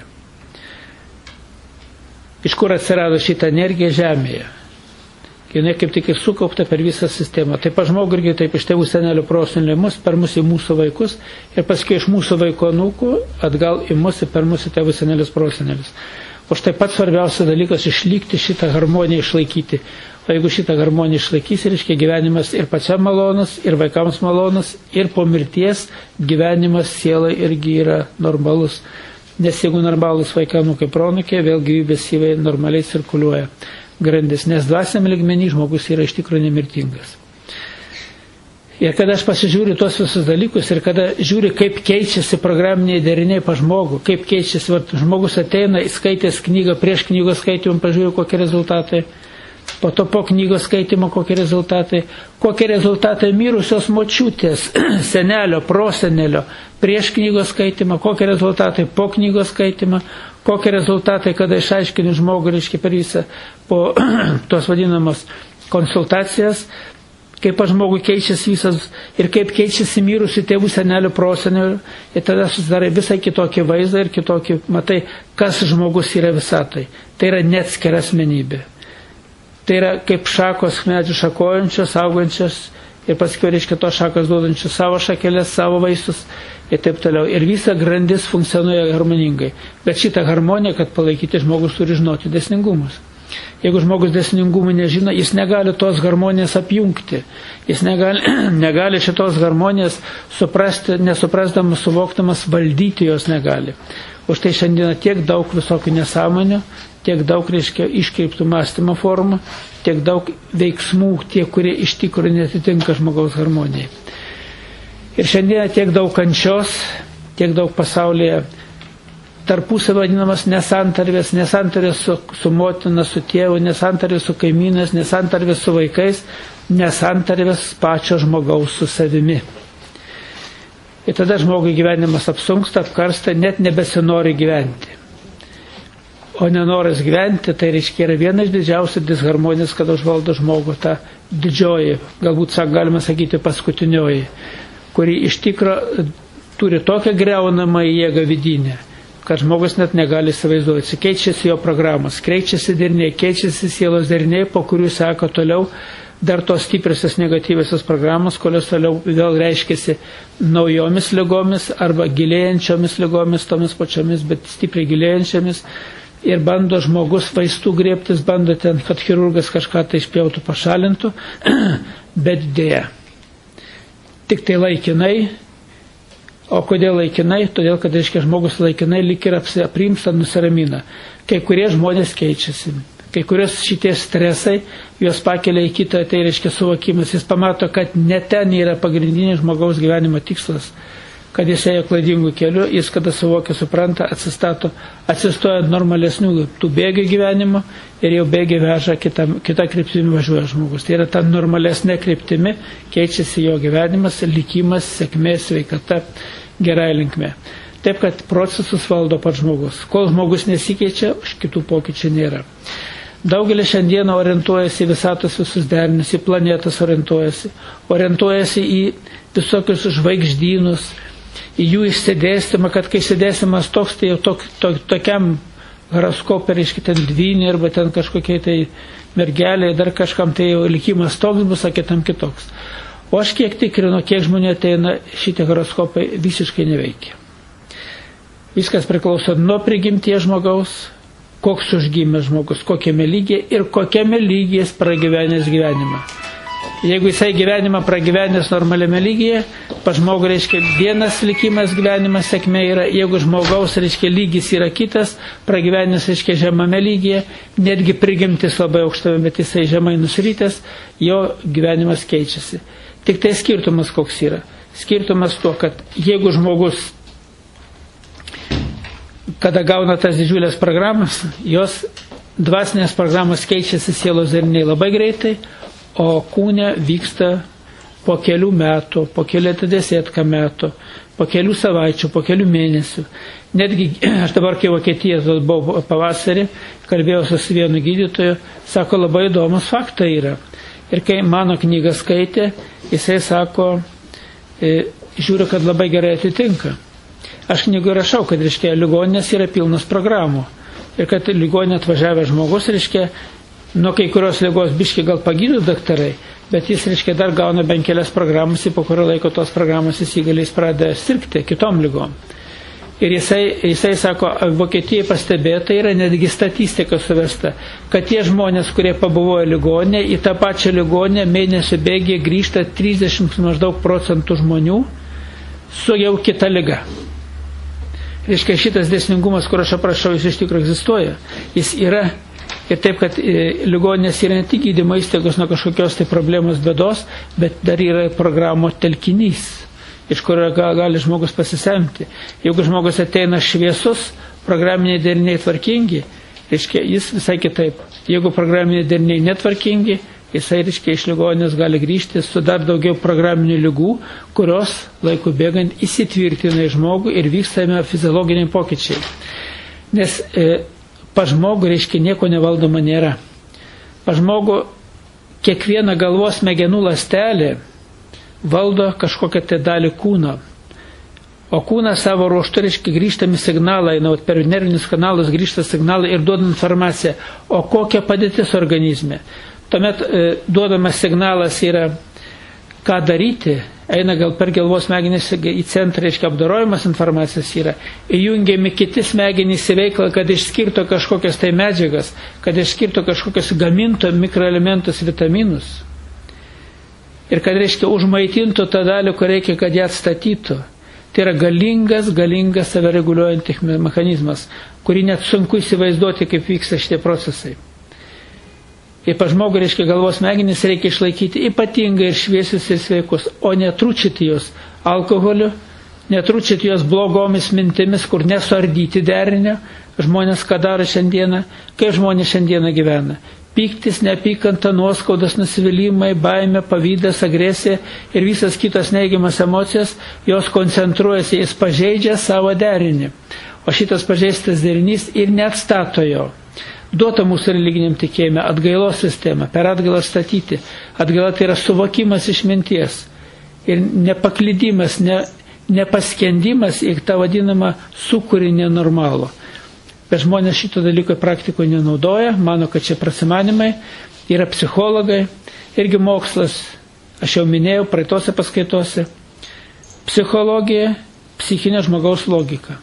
Iš kur atsirado šitą energiją žemėje? Jinai kaip tik ir sukaupta per visą sistemą. Taip pat žmogų irgi taip iš tėvų senelių prosenelių mus, per mus į mūsų vaikus ir paskui iš mūsų vaiko anūkų atgal į mus ir per mūsų tėvų senelius prosenelius. O štai pats svarbiausias dalykas išlikti šitą harmoniją, išlaikyti. O jeigu šitą harmoniją išlaikys, reiškia gyvenimas ir pačiam malonus, ir vaikams malonus, ir po mirties gyvenimas sielai irgi yra normalus. Nes jeigu normalus vaikanų kaip pronukė, vėl gyvybės syvai normaliai cirkuliuoja grandis. Nes dvasiam lygmenį žmogus yra iš tikrųjų nemirtingas. Ir kada aš pasižiūriu tuos visus dalykus ir kada žiūriu, kaip keičiasi programiniai deriniai pa žmogų, kaip keičiasi, va, žmogus ateina, skaitęs knygą, prieš knygos skaitimą pažiūriu, kokie rezultatai, po to po knygos skaitimo kokie rezultatai, kokie rezultatai mirusios močiutės, senelio, prosenelio, prieš knygos skaitimą, kokie rezultatai po knygos skaitimą, kokie rezultatai, kada išaiškini žmogų, reiškia per visą po tos vadinamos konsultacijas, kaip žmogui keičiasi visas ir kaip keičiasi mirusių tėvų, senelių, prosenelių, ir tada susidarai visai kitokį vaizdą ir kitokį, matai, kas žmogus yra visatai. Tai yra neatskira asmenybė. Tai yra kaip šakos medžių šakojančios, augančios, ir paskui, reiškia, tos šakos duodančių savo šakelės, savo vaisius ir taip toliau. Ir visa grandis funkcionuoja harmoningai. Bet šitą harmoniją, kad palaikyti, žmogus turi žinoti dėsningumus. Jeigu žmogus dėsningumų nežino, jis negali tos harmonijos apjungti. Jis negali, negali šitos harmonijos suprasti, nesuprasdamas, suvoktamas, valdyti jos negali. Už tai šiandieną tiek daug visokių nesąmonių, tiek daug, reiškia, iškreiptų mąstymo formų, tiek daug veiksmų, tie, kurie iš tikrųjų netitinka žmogaus harmonijai. Ir šiandieną tiek daug kančios, tiek daug pasaulyje tarpusavio vadinamas nesantarvės, nesantarvės su, su motina, su tėvu, nesantarvės su kaimynas, nesantarvės su vaikais, nesantarvės pačio žmogaus su savimi. Ir tada žmogui gyvenimas apsunksta, apkarsta, net nebesinori gyventi. O nenoras gyventi, tai reiškia yra viena iš didžiausių disharmonijos, kada užvaldo žmogų ta didžioji, galbūt galima sakyti paskutinioji, kuri iš tikro turi tokią greunamą jėgą vidinę, kad žmogus net negali įsivaizduoti. Keičiasi jo programos, keičiasi deriniai, keičiasi sielos deriniai, po kurių seka toliau dar tos stipriosios negatyviosios programos, kurios toliau vėl reiškiasi naujomis ligomis arba gilėjančiomis ligomis, tomis pačiomis, bet stipriai gilėjančiomis. Ir bando žmogus vaistų griebtis, bando ten, kad chirurgas kažką tai išpjautų, pašalintų, bet dėja. Tik tai laikinai. O kodėl laikinai? Todėl, kad, reiškia, žmogus laikinai lyg ir aprimsta, nusiramina. Kai kurie žmonės keičiasi. Kai kurios šitie stresai, juos pakelia į kitą, tai reiškia suvokimas. Jis pamato, kad ne ten yra pagrindinis žmogaus gyvenimo tikslas, kad jis ėjo klaidingų kelių, jis kada suvokia, supranta, atsistato, atsistoja normalesnių tų bėgių gyvenimo ir jau bėgiai veža kitą, kitą kryptimį važiuoja žmogus. Tai yra ta normalesnė kryptimi, keičiasi jo gyvenimas, likimas, sėkmė, sveikata, gerai linkme. Taip, kad procesus valdo pats žmogus. Kol žmogus nesikeičia, už kitų pokyčių nėra. Daugelis šiandieną orientuojasi į visatos visus derinius, į planetas orientuojasi, orientuojasi į visokius žvaigždynus, į jų išsidėstymą, kad kai išsidėstymas toks, tai jau tok, tok, tokiam horoskopė, reiškia, ten dvynė arba ten kažkokiai tai mergeliai, dar kažkam tai jau likimas toks bus, o kitam kitoks. O aš kiek tikrinu, kiek žmonių ateina, šitie horoskopai visiškai neveikia. Viskas priklauso nuo prigimties žmogaus, koks užgimęs žmogus, kokiame lygyje ir kokiame lygyje jis pragyvenęs gyvenimą. Jeigu jisai gyvenimą pragyvenęs normaliame lygyje, pa žmogų, reiškia, vienas likimas gyvenimas sėkmė yra, jeigu žmogaus, reiškia, lygis yra kitas, pragyvenęs, reiškia, žemame lygyje, netgi prigimtis labai aukštame, bet jisai žemai nusrytęs, jo gyvenimas keičiasi. Tik tai skirtumas koks yra. Skirtumas tuo, kad jeigu žmogus, kada gauna tas didžiulės programas, jos dvasinės programos keičiasi sielos dariniai labai greitai, o kūne vyksta po kelių metų, po kelių desėtką metų, po kelių savaičių, po kelių mėnesių. Netgi aš dabar, kai Vokietijoje buvau pavasarį, kalbėjau su vienu gydytoju, sako, labai įdomus faktai yra. Ir kai mano knygą skaitė, jisai sako, e, žiūriu, kad labai gerai atitinka. Aš knygų rašau, kad, reiškia, ligoninės yra pilnos programų. Ir kad ligoninė atvažiavę žmogus, reiškia, nuo kai kurios ligos biški gal pagydo daktarai, bet jis, reiškia, dar gauna bent kelias programas, po kurio laiko tos programos įsigaliais pradeda sirgti kitom ligom. Ir jisai, jisai sako, Vokietijai pastebėta yra netgi statistika suvesta, kad tie žmonės, kurie pabuvojo ligonė, į tą pačią ligonę mėnesio bėgė grįžta trisdešimt maždaug procentų žmonių su jau kita liga. Reiškia, šitas dėsningumas, kur aš aprašau, jis iš tikrųjų egzistuoja. Jis yra. Ir taip, kad e, ligoninės yra ne tik gydymo įstaigos nuo kažkokios tai problemos bėdos, bet dar yra programo telkinys, iš kurio gali žmogus pasisemti. Jeigu žmogus ateina šviesus, programiniai deriniai tvarkingi, reiškia, jis visai kitaip. Jeigu programiniai deriniai netvarkingi, jisai, reiškia, iš ligoninės gali grįžti su dar daugiau programinių ligų, kurios laiku bėgant įsitvirtina į žmogų ir vykstame fiziologiniai pokyčiai. Nes e, pa žmogų, reiškia, nieko nevaldoma nėra. Pa žmogų kiekviena galvos smegenų ląstelė valdo kažkokią tai dalį kūno. O kūnas savo ruožtu, reiškia, grįžtami signalai, na, per nervinius kanalus grįžta signalai ir duoda informaciją, o kokia padėtis organizme. Tuomet e, duodamas signalas yra, ką daryti, eina gal per galvos smegenis į centrą, reiškia apdorojimas informacijos yra, įjungiami kiti smegenys į veiklą, kad išskirtų kažkokias tai medžiagas, kad išskirtų kažkokias gaminto mikroelementus, vitaminus. Ir kad, reiškia, užmaitintų tą dalį, kur reikia, kad ją atstatytų. Tai yra galingas, galingas savireguliuojantis mechanizmas, kurį net sunku įsivaizduoti, kaip vyksta šitie procesai. Ir pa žmogų, reiškia, galvos smegenis reikia išlaikyti ypatingai ir šviesius ir sveikus, o netručyti juos alkoholiu, netručyti juos blogomis mintimis, kur nesuardyti derinio. Žmonės ką daro šiandieną, kaip žmonės šiandieną gyvena. Pyktis, neapykanta, nuoskaudos, nusivylimai, baimė, pavydas, agresija ir visas kitos neigiamas emocijos, jos koncentruojasi, jis pažeidžia savo derinį. O šitas pažeistas derinys ir neatstato jo. Duota mūsų religiniam tikėjime atgailos sistema, per atgailą statyti. Atgaila tai yra suvokimas išminties ir nepaklydimas, ne, nepaskendimas į tą vadinamą sukūrį nenormalų. Bet žmonės šito dalyko praktikoje nenaudoja, mano, kad čia prasimanimai, yra psichologai, irgi mokslas, aš jau minėjau praeitose paskaitose, psichologija, psichinė žmogaus logika.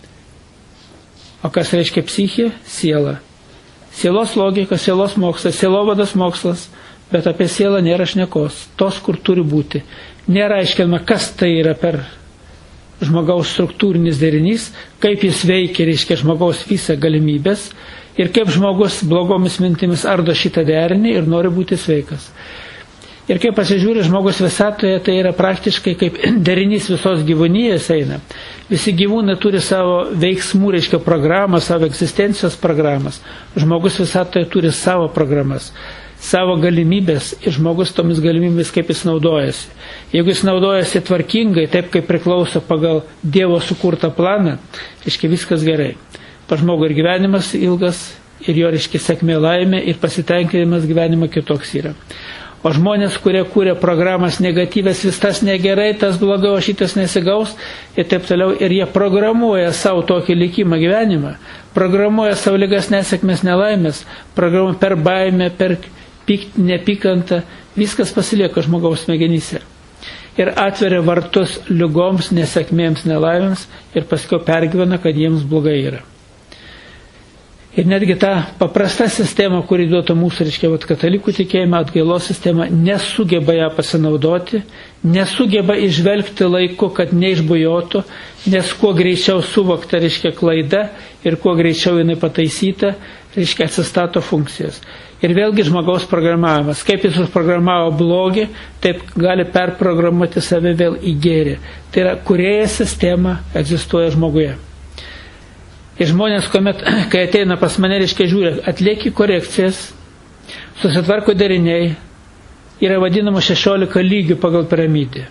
O kas reiškia psichė? Siela. Sielos logika, sielos mokslas, sielovados mokslas, bet apie sielą nėra šnekos, tos, kur turi būti. Nėra aiškinama, kas tai yra per žmogaus struktūrinis derinys, kaip jis veikia, reiškia, žmogaus visą galimybės ir kaip žmogus blogomis mintimis ardo šitą derinį ir nori būti sveikas. Ir kaip pasižiūri žmogus visatoje, tai yra praktiškai kaip derinys visos gyvūnijos eina. Visi gyvūnai turi savo veiksmų, reiškia, programą, savo egzistencijos programas. Žmogus visatoje turi savo programas, savo galimybės ir žmogus tomis galimybės kaip jis naudojasi. Jeigu jis naudojasi tvarkingai, taip kaip priklauso pagal Dievo sukurtą planą, reiškia, viskas gerai. Pa žmogų ir gyvenimas ilgas, ir jo, reiškia, sėkmė, laimė, ir pasitenkinimas gyvenimo kitoks yra. O žmonės, kurie kūrė programas negatyvės, vis tas negerai, tas blogai, o šitas nesigaus, ir taip toliau, ir jie programuoja savo tokį likimą gyvenimą, programuoja savo ligas, nesėkmės, nelaimės, programuoja per baimę, per pyktį, nepykantą, viskas pasilieka žmogaus smegenyse. Ir atveria vartus ligoms, nesėkmėms, nelaimėms ir paskui pergyvena, kad jiems blogai yra. Ir netgi ta paprasta sistema, kuri duota mūsų, reiškia, vat, katalikų tikėjimą, atgailos sistema, nesugeba ją pasinaudoti, nesugeba išvelgti laiku, kad neišbujotų, nes kuo greičiau suvokta, reiškia, klaida ir kuo greičiau jinai pataisyta, reiškia, atsistato funkcijas. Ir vėlgi žmogaus programavimas. Kaip jis užprogramavo blogį, taip gali perprogramuoti save vėl į gėrį. Tai yra, kurioje sistema egzistuoja žmoguje. Ir žmonės, kuomet, kai ateina pas mane, reiškia, žiūrė, atlieki korekcijas, susitvarko deriniai, yra vadinama šešiolika lygių pagal piramidę.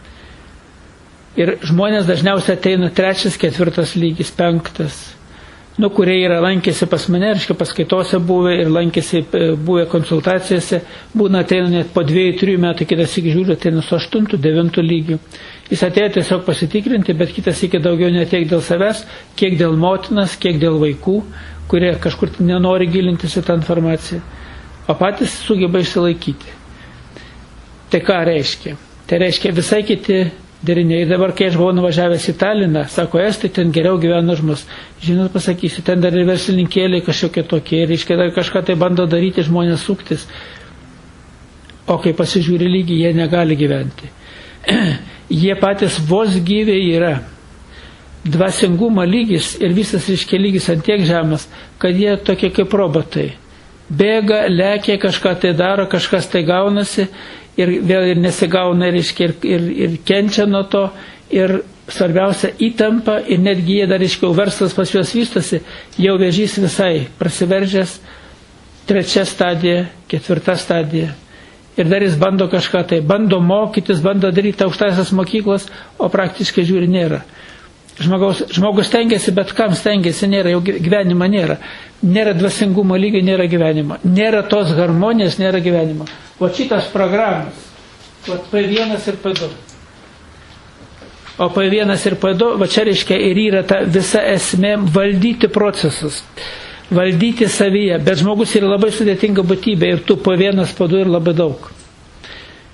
Ir žmonės dažniausiai ateina trečias, ketvirtas lygis, penktas, nu, kurie yra lankėsi pas mane, reiškia, paskaitose buvę ir lankėsi buvę konsultacijose, būna ateina net po dviejų, trijų metų, kitas iki žiūrė, ateina su aštuntų, devintų lygių. Jis atėjo tiesiog pasitikrinti, bet kitas iki daugiau ne tiek dėl savęs, kiek dėl motinas, kiek dėl vaikų, kurie kažkur nenori gilintis į tą informaciją, o patys sugeba išsilaikyti. Tai ką reiškia? Tai reiškia visai kiti deriniai. Dabar, kai aš buvau nuvažiavęs į Taliną, sako, estai ten geriau gyvena žmogus. Žinot, pasakysiu, ten dar ir verslininkėliai kažkokie tokie, reiškia, dar kažką tai bando daryti, žmonės suktis. O kai pasižiūri lygį, jie negali gyventi. Jie patys vos gyviai yra. Dvasingumo lygis ir visas, reiškia, lygis ant tiek žemas, kad jie tokie kaip robotai. Bėga, lekia, kažką tai daro, kažkas tai gaunasi ir vėl ir nesigauna, reiškia, ir, ir, ir kenčia nuo to, ir svarbiausia įtampa, ir netgi jie dar, reiškia, verslas pas juos vystosi, jau vėžys visai prasiveržęs, trečia stadija, ketvirta stadija. Ir dar jis bando kažką tai, bando mokytis, bando daryti aukštasias mokyklas, o praktiškai žiūri nėra. Žmogaus, žmogus stengiasi, bet kam stengiasi, nėra, jau gyvenimo nėra. Nėra dvasingumo lygio, nėra gyvenimo. Nėra tos harmonijos, nėra gyvenimo. O šitas programas, o P vienas ir P du. O P vienas ir P du, va čia reiškia ir yra ta visa esmė valdyti procesus. Valdyti savyje, bet žmogus yra labai sudėtinga būtybė ir tų P vienas, P du ir labai daug.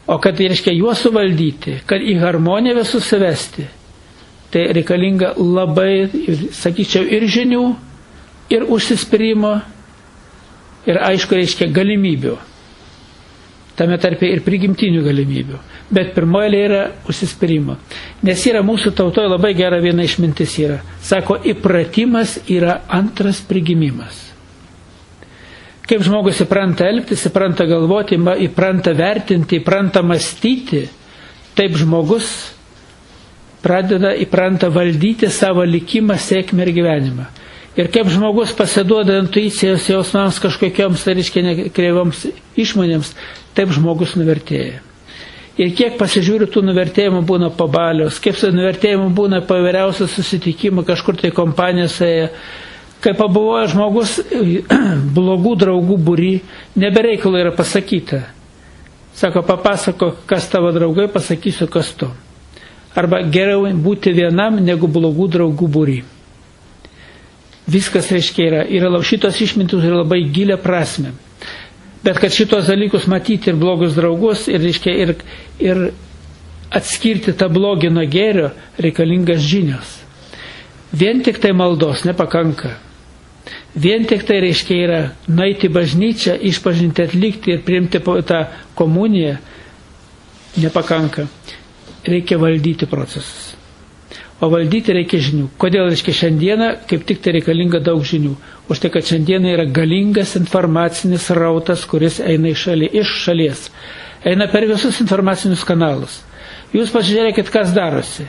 O kad, reiškia, juos suvaldyti, kad į harmoniją visus suvesti, tai reikalinga labai, sakyčiau, ir žinių, ir užsispyrimo, ir aišku, reiškia, galimybių. Tame tarpe ir prigimtinių galimybių. Bet pirmoji yra užsispyrimo. Nes yra mūsų tautoje labai gera viena išmintis yra. Sako, įpratimas yra antras prigimimas. Kaip žmogus įpranta elgtis, įpranta galvoti, įpranta vertinti, įpranta mąstyti, taip žmogus pradeda įpranta valdyti savo likimą, sėkmę ir gyvenimą. Ir kaip žmogus pasiduoda intuicijos jausmams kažkokioms, tai reiškia kreivoms išmonėms, taip žmogus nuvertėja. Ir kiek pasižiūriu, tų nuvertėjimų būna pabalios, kiek nuvertėjimų būna pavėriausių susitikimų, kažkur tai kompanijose, kai pabuvoja žmogus blogų draugų būry, nebereikalo yra pasakyta. Sako, papasako, kas tavo draugai, pasakysiu, kas tu. Arba geriau būti vienam, negu blogų draugų būry. Viskas reiškia yra. Ir šitos išmintis yra labai gilę prasme. Bet kad šitos dalykus matyti ir blogus draugus, ir, reiškia, ir, ir atskirti tą blogį nuo gėrio, reikalingas žinios. Vien tik tai maldos nepakanka. Vien tik tai reiškia yra nueiti bažnyčią, išpažinti atlikti ir priimti tą komuniją nepakanka. Reikia valdyti procesus. O valdyti reikia žinių. Kodėl, reiškia, šiandieną kaip tik tai reikalinga daug žinių. Už tai, kad šiandieną yra galingas informacinis rautas, kuris eina iš, šaly, iš šalies. Eina per visus informacinius kanalus. Jūs pasižiūrėkit, kas darosi.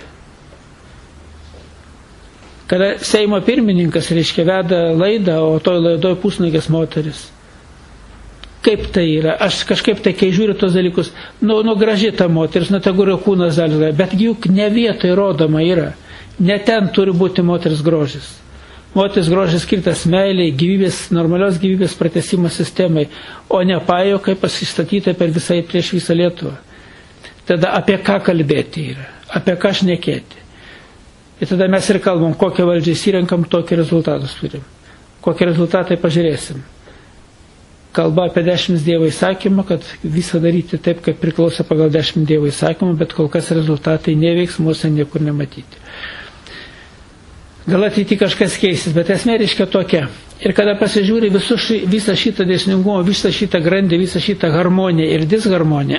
Kada Seimo pirmininkas, reiškia, veda laidą, o toj laidoj pusnagės moteris. Kaip tai yra? Aš kažkaip tai, kai žiūriu tos dalykus, nu, nu graži ta moteris, nu tegu yra kūnas dalis, bet juk ne vietoj rodoma yra. Ne ten turi būti moters grožis. Moters grožis skirtas meiliai, gyvybės, normalios gyvybės pratęsimo sistemai, o ne pajokai pasistatyta per visai prieš visą Lietuvą. Tada apie ką kalbėti yra, apie ką šnekėti. Ir tada mes ir kalbam, kokią valdžią įsirenkam, tokį rezultatus turim. Kokie rezultatai pažiūrėsim. Kalba apie dešimt Dievo įsakymą, kad visą daryti taip, kaip priklauso pagal dešimt Dievo įsakymą, bet kol kas rezultatai neveiksmuose niekur nematyti. Gal ateity kažkas keisis, bet esmė reiškia tokia. Ir kada pasižiūri visu, visą šitą dėsningumą, visą šitą grandį, visą šitą harmoniją ir disharmoniją,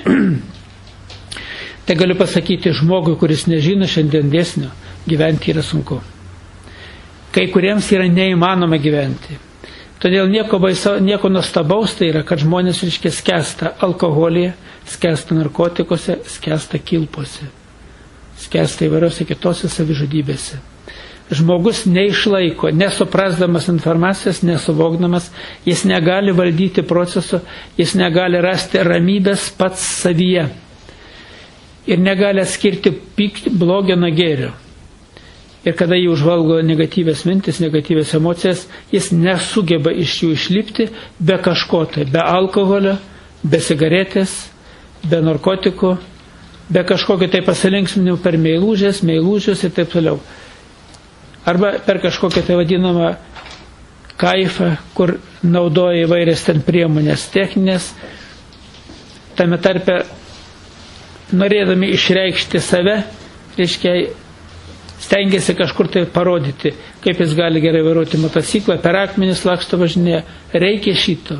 tai galiu pasakyti žmogui, kuris nežino šiandien dėsnio, gyventi yra sunku. Kai kuriems yra neįmanoma gyventi. Todėl nieko, baiso, nieko nuostabaus tai yra, kad žmonės, reiškia, skęsta alkoholyje, skęsta narkotikose, skęsta kilpose, skęsta įvairiose kitose savižudybėse. Žmogus neišlaiko, nesuprasdamas informacijos, nesuvokdamas, jis negali valdyti proceso, jis negali rasti ramybės pats savyje ir negali atskirti pyktį, blogio nuo gėrio. Ir kada jį užvalgo negatyvės mintis, negatyvės emocijas, jis nesugeba iš jų išlipti be kažko tai, be alkoholio, be cigaretės, be narkotikų, be kažkokio tai pasilinksminimų per meilužės, meilužius ir taip toliau. Arba per kažkokią tai vadinamą kaifą, kur naudoja įvairias ten priemonės techninės, tame tarpe norėdami išreikšti save, reiškia, stengiasi kažkur tai parodyti, kaip jis gali gerai vairuoti motociklą, per akmenis laksto važinėje. Reikia šito.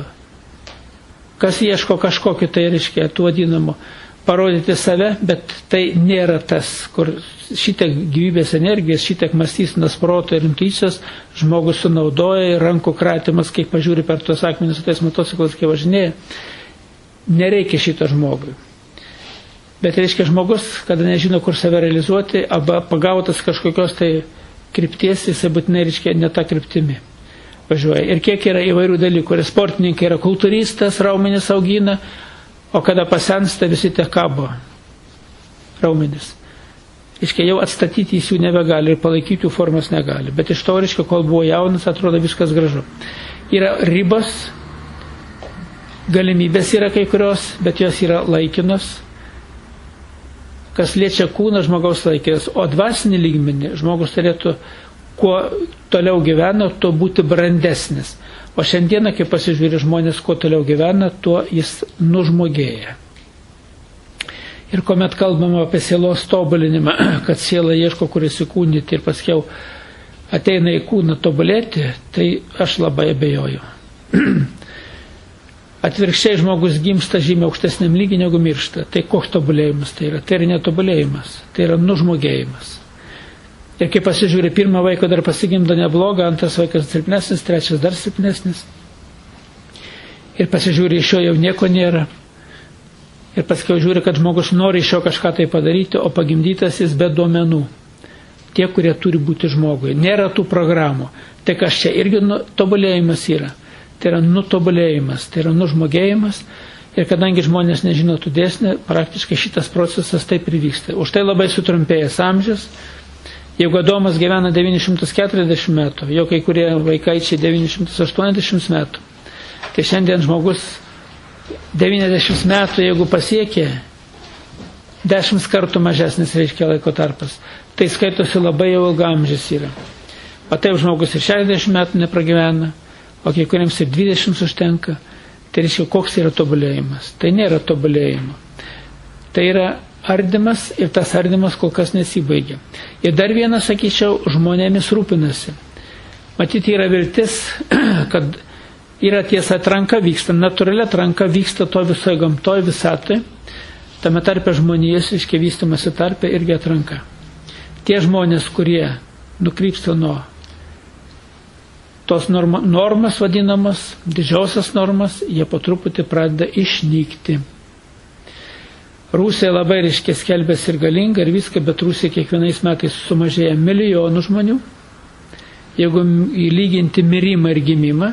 Kas ieško kažkokį tai, reiškia, tų vadinamų, parodyti save, bet tai nėra tas, kur šitiek gyvybės energijos, šitiek mąstysenos proto ir intuicijos žmogus sunaudoja, rankų kratimas, kaip pažiūri per tuos akmenis su tais motociklas, kai važinėja. Nereikia šito žmogui. Bet reiškia žmogus, kada nežino, kur save realizuoti, arba pagautas kažkokios tai krypties, jisai būtinai, reiškia, ne tą kryptimi važiuoja. Ir kiek yra įvairių dalykų. Ir sportininkai yra kultūristas, raumenis augina, o kada pasensta, visi te kabo raumenis. Reiškia, jau atstatyti jis jų nebegali ir palaikyti jų formos negali. Bet iš to, reiškia, kol buvo jaunas, atrodo viskas gražu. Yra ribos, galimybės yra kai kurios, bet jos yra laikinos. Kas liečia kūną, žmogaus laikės, o dvasinį lygmenį žmogus turėtų, kuo toliau gyvena, tuo būti brandesnis. O šiandieną, kai pasižiūri žmonės, kuo toliau gyvena, tuo jis nužmogėja. Ir kuomet kalbama apie sielos tobulinimą, kad siela ieško, kur įsikūnyti ir paskiau ateina į kūną tobulėti, tai aš labai abejoju. Atvirkščiai žmogus gimsta žymiai aukštesniam lygiui negu miršta. Tai koks tobulėjimas tai yra? Tai yra netobulėjimas, tai yra nužmogėjimas. Ir kai pasižiūri, pirmą vaiką dar pasigimdo neblogą, antras vaikas silpnesnis, trečias dar silpnesnis. Ir pasižiūri, iš jo jau nieko nėra. Ir paskui žiūri, kad žmogus nori iš jo kažką tai padaryti, o pagimdytas jis be duomenų. Tie, kurie turi būti žmogui. Nėra tų programų. Tai kas čia irgi nu, tobulėjimas yra. Tai yra nutobulėjimas, tai yra nužmogėjimas. Ir kadangi žmonės nežino tų dėsnių, praktiškai šitas procesas taip ir vyksta. Už tai labai sutrumpėjęs amžius. Jeigu Adomas gyvena devynis šimtus keturiasdešimt metų, jo kai kurie vaikaičiai devynis šimtus aštuoniasdešimt metų, tai šiandien žmogus devyniasdešimt metų, jeigu pasiekė, dešimt kartų mažesnis reiškia laiko tarpas, tai skaitosi labai jau ilgaamžis yra. O taip žmogus ir šešiasdešimt metų nepragyvena, o kai kuriems ir dvidešimt užtenka, tai reiškia, koks yra tobulėjimas. Tai nėra tobulėjimo. Tai yra ardymas ir tas ardymas kol kas nesibaigia. Ir dar vienas, sakyčiau, žmonėmis rūpinasi. Matyti yra viltis, kad yra tiesa, atranka vyksta, natūralia atranka vyksta to visoje gamtoje, visatoje, tame tarpe žmonijos, reiškia vystimasi tarpe irgi atranka. Tie žmonės, kurie nukrypsta nuo tos norma, normas vadinamos, didžiausias normas, jie po truputį pradeda išnykti. Rusija labai reiškia skelbėsi ir galinga ir viską, bet Rusija kiekvienais metais sumažėja milijonų žmonių. Jeigu įlyginti mirimą ir gimimą,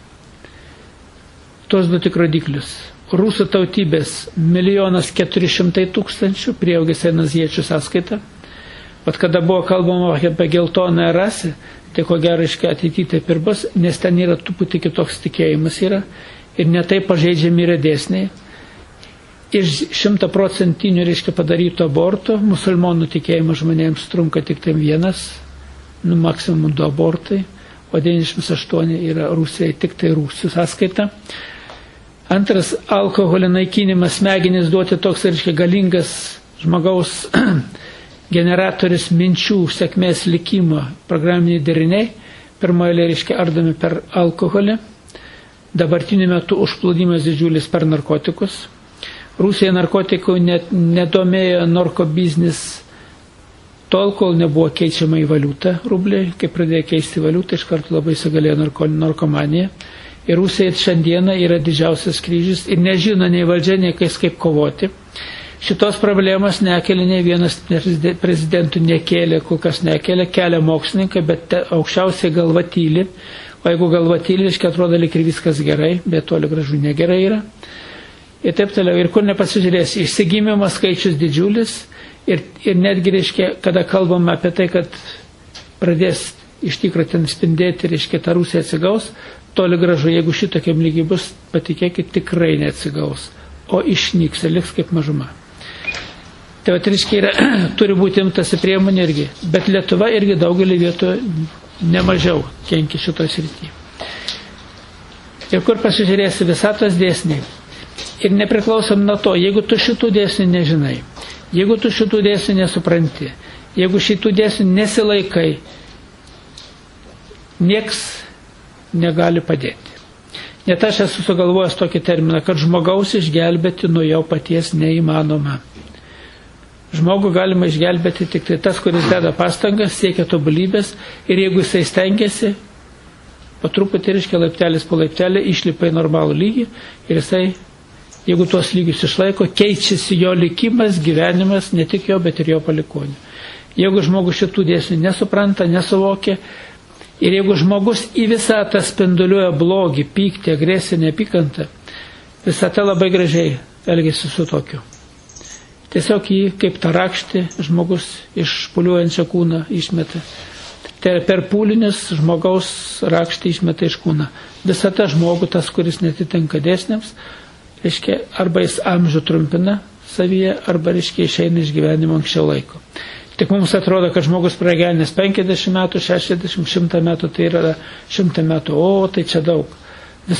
tos du tik rodiklius. Rusų tautybės milijonas keturi šimtai tūkstančių, prieaugis einaziečių sąskaita. Vat kada buvo kalbama apie geltoną rasę, tai ko gero reiškia ateityje taip ir bus, nes ten yra truputį kitoks tikėjimas yra ir netai pažeidžiami yra dėsniai. Iš šimtaprocentinių reiškia padaryto aborto, musulmonų tikėjimo žmonėms trunka tik tai vienas, nu maksimum du abortai, o devyniasdešimt aštuoni yra Rusijai tik tai Rusijų sąskaita. Antras, alkoholio naikinimas, smegenis duoti toks, reiškia, galingas žmogaus generatorius minčių, sėkmės likimo, programiniai deriniai, pirmoje, reiškia, ardomi per alkoholį, dabartiniu metu užplūdimas didžiulis per narkotikus. Rusija narkotikų net nedomėjo narkobiznis tol, kol nebuvo keičiama į valiutą rubliai, kai pradėjo keisti valiutą, iš karto labai įsigalėjo narko, narkomanija. Ir Rusija šiandieną yra didžiausias kryžius ir nežino nei valdžia, nei kas kaip kovoti. Šitos problemos nekelia nei vienas prezidentų nekėlė, kol kas nekėlė, kelia mokslininkai, bet te, aukščiausiai galva tyli. O jeigu galva tyli, reiškia atrodo lyg ir viskas gerai, bet toli gražu negerai yra. Ir taip toliau. Ir kur nepasižiūrės, išsigimimo skaičius didžiulis ir, ir netgi, reiškia, kada kalbame apie tai, kad pradės iš tikrųjų ten spindėti, reiškia, ta Rusija atsigaus, toli gražu, jeigu šitokiam lygiai bus, patikėkit, tikrai neatsigaus, o išnyks ir liks kaip mažuma. Tai vat, reiškia, yra, turi būti imtasi priemonė irgi, bet Lietuva irgi daugelį vietų nemažiau kenkia šitoj srityje. Ir kur pasižiūrėsi visatos dėsniai. Ir nepriklausom nuo to, jeigu tu šitų dėsnių nežinai, jeigu tu šitų dėsnių nesupranti, jeigu šitų dėsnių nesilaikai, nieks negali padėti. Net aš esu sugalvojęs tokį terminą, kad žmogaus išgelbėti nuo jo paties neįmanoma. Žmogų galima išgelbėti tik tai tas, kuris deda pastangas, siekia tobulybės ir jeigu jisai stengiasi, po truputį reiškia laiptelis po laiptelį išlipa į normalų lygį ir jisai, jeigu tuos lygius išlaiko, keičiasi jo likimas, gyvenimas, ne tik jo, bet ir jo palikonių. Jeigu žmogus šitų dėsnių nesupranta, nesuvokia, ir jeigu žmogus į visatą spinduliuoja blogį, pyktį, agresiją, neapykantą, visata labai gražiai elgesi su tokiu. Tiesiog jį kaip tarakštį žmogus iš pūliuojančio kūną išmeta. Tai per pūlinius žmogaus rakštį išmeta iš kūną. Visata žmogų, tas, kuris netitinka dėsniams, reiškia, arba jis amžių trumpina savyje, arba reiškia išeina iš gyvenimo anksčiau laiko. Tik mums atrodo, kad žmogus pragyvenęs penkiasdešimt metų, šešiasdešimt, šimtą metų, tai yra šimtą metų, o tai čia daug.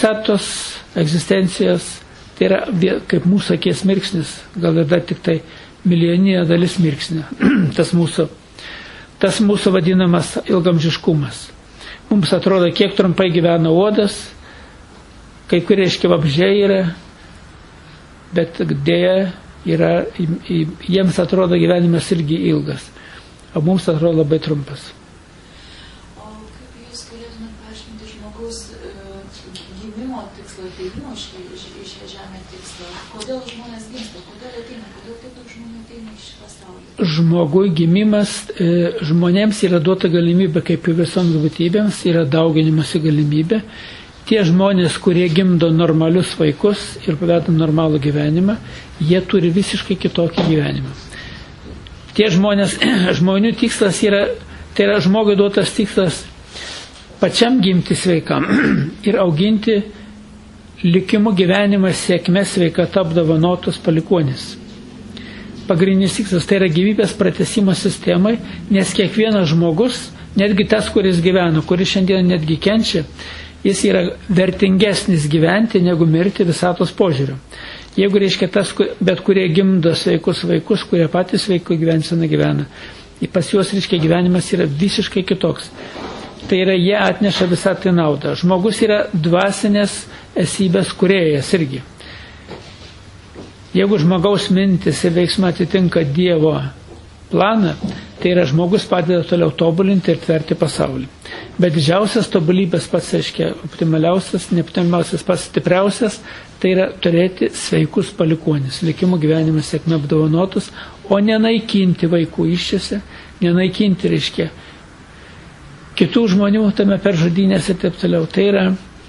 Visatos egzistencijos, tai yra kaip mūsų akies mirksnis, gal ir dar tik tai milijoninė dalis mirksnio. tas, mūsų, tas mūsų vadinamas ilgamžiškumas. Mums atrodo, kiek trumpai gyvena uodas, kai kurie reiškia vabzdžiai yra, bet dėja yra, jiems atrodo gyvenimas irgi ilgas, o mums atrodo labai trumpas. O kaip jūs galėtumėte paaiškinti žmogaus gimimo tikslą, ateimo į šią žemę tikslą? Kodėl žmonės gimsta? Kodėl ateina? Kodėl taip daug žmonių ateina į šį pasaulį? Žmogui gimimas, žmonėms yra duota galimybė, kaip ir visoms būtybėms, yra dauginimosi galimybė. Tie žmonės, kurie gimdo normalius vaikus ir paveda normalų gyvenimą, jie turi visiškai kitokį gyvenimą. Tie žmonės, žmonių tikslas yra, tai yra žmogui duotas tikslas pačiam gimti sveikam ir auginti likimo gyvenimą sėkmę sveikata apdovanotus palikuonis. Pagrindinis tikslas tai yra gyvybės pratęsimo sistemai, nes kiekvienas žmogus, netgi tas, kuris gyvena, kuris šiandien netgi kenčia, jis yra vertingesnis gyventi negu mirti visatos požiūriu. Jeigu reiškia tas, bet kurie gimdo sveikus vaikus, kurie patys sveiko gyvenseną gyvena, pas juos reiškia gyvenimas yra visiškai kitoks. Tai yra, jie atneša visą tai naudą. Žmogus yra dvasinės esybės kūrėjas irgi. Jeigu žmogaus mintis ir veiksmai atitinka Dievo planą, tai yra žmogus padeda toliau tobulinti ir tverti pasaulį. Bet didžiausias tobulybės pats, aiškia, optimaliausias, neoptimaliausias, pats stipriausias, tai yra turėti sveikus palikuonis, likimo gyvenimą sėkmę apdovanotus, o nenaikinti vaikų iščiose, nenaikinti, reiškia, kitų žmonių tame per žudynės ir taip toliau. Tai yra,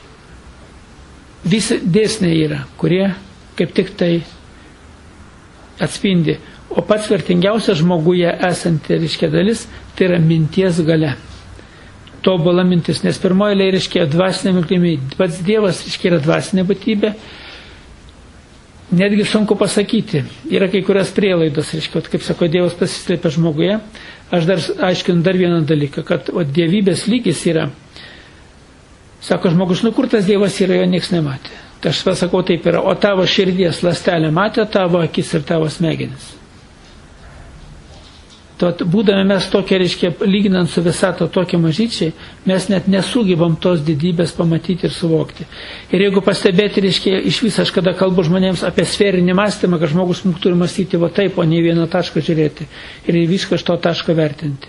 visi dėsniai yra, kurie kaip tik tai atspindi. O pats vertingiausias žmoguje esanti, reiškia, dalis, tai yra minties galia. Tobula mintis, nes pirmoji eilė reiškia dvasinė mintis. Pats Dievas, reiškia, yra dvasinė būtybė. Netgi sunku pasakyti. Yra kai kurias prielaidos, reiškia, kaip sako, Dievas pasislėpia žmoguje. Aš dar aiškinu dar vieną dalyką, kad o dievybės lygis yra, sako žmogus, nu kur tas Dievas yra, jo nieks nematė. Tai aš pasakau, taip yra, o tavo širdies ląstelė matė tavo akis ir tavo smegenis. Tad būdami mes tokie, reiškia, lyginant su visato tokie mažyčiai, mes net nesugebam tos didybės pamatyti ir suvokti. Ir jeigu pastebėti, reiškia, iš viso aš kada kalbu žmonėms apie sferinį mąstymą, kad žmogus turi mąstyti va taip, o ne į vieną tašką žiūrėti ir į viską iš to taško vertinti.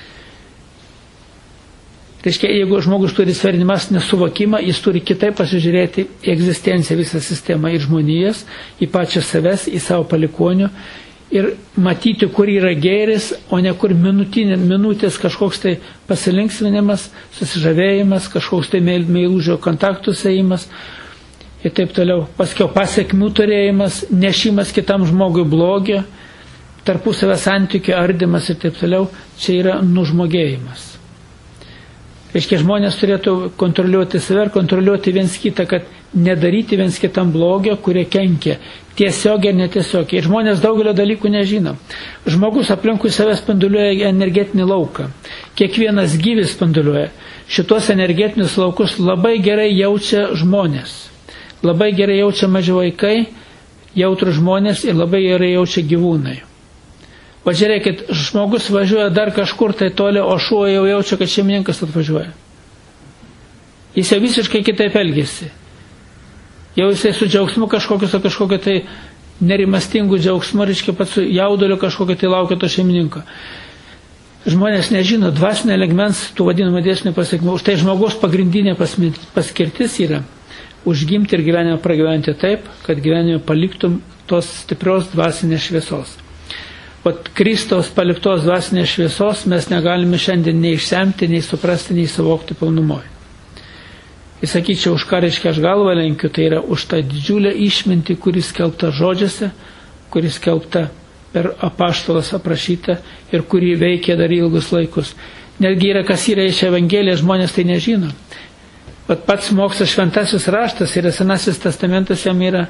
Reiškia, jeigu žmogus turi sferinį mąstymą suvokimą, jis turi kitaip pasižiūrėti į egzistenciją, visą sistemą ir žmonijas, į pačią savęs, į savo palikonių. Ir matyti, kur yra gėris, o ne kur minutės kažkoks tai pasilinksminimas, susižavėjimas, kažkoks tai meilužio kontaktų sėjimas ir taip toliau. Paskiau pasiekmių turėjimas, nešimas kitam žmogui blogio, tarpusavio santykių ardymas ir taip toliau. Čia yra nužmogėjimas. Reiškia, žmonės turėtų kontroliuoti save ir kontroliuoti viens kitą, kad nedaryti viens kitam blogio, kurie kenkia tiesiog ir netiesiog. Ir žmonės daugelio dalykų nežino. Žmogus aplinkui save spinduliuoja energetinį lauką. Kiekvienas gyvis spinduliuoja. Šitos energetinius laukus labai gerai jaučia žmonės. Labai gerai jaučia maži vaikai, jautrų žmonės ir labai gerai jaučia gyvūnai. O žiūrėkit, žmogus važiuoja dar kažkur tai toli, o šuo jau jaučia, kad šeimininkas atvažiuoja. Jis jau visiškai kitaip elgėsi. Jau jisai su džiaugsmu kažkokiu, kažkokiu tai nerimastingu džiaugsmu, reiškia pats su jauduliu kažkokiu tai laukia to šeimininko. Žmonės nežino dvasinio elements, tų vadinamų dėsnių pasiekmių. Už tai žmogaus pagrindinė paskirtis yra užgimti ir gyvenimą pragyventi taip, kad gyvenime paliktum tos stiprios dvasinės šviesos. O Kristaus paliktos dvasinės šviesos mes negalime šiandien nei išsemti, nei suprasti, nei suvokti pilnumoje. Ir sakyčiau, už ką reiškia aš galvą lenkiu, tai yra už tą didžiulę išmintį, kuris skelbta žodžiuose, kuris skelbta per apaštalas aprašyta ir kuri veikia dar ilgus laikus. Netgi yra, kas yra iš Evangelijos, žmonės tai nežino. Bet pats mokslas šventasis raštas ir Senasis testamentas jam yra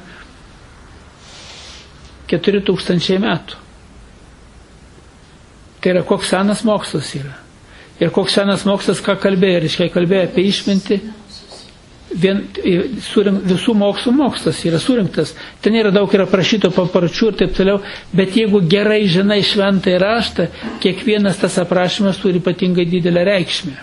keturi tūkstančiai metų. Tai yra, koks senas mokslas yra. Ir koks senas mokslas, ką kalbėjo, reiškia, kalbėjo apie išmintį, vien, surink, visų mokslų mokslas yra surinktas. Ten yra daug yra prašyto paparčių ir taip toliau, bet jeigu gerai žinai šventąjį raštą, kiekvienas tas aprašymas turi ypatingai didelę reikšmę.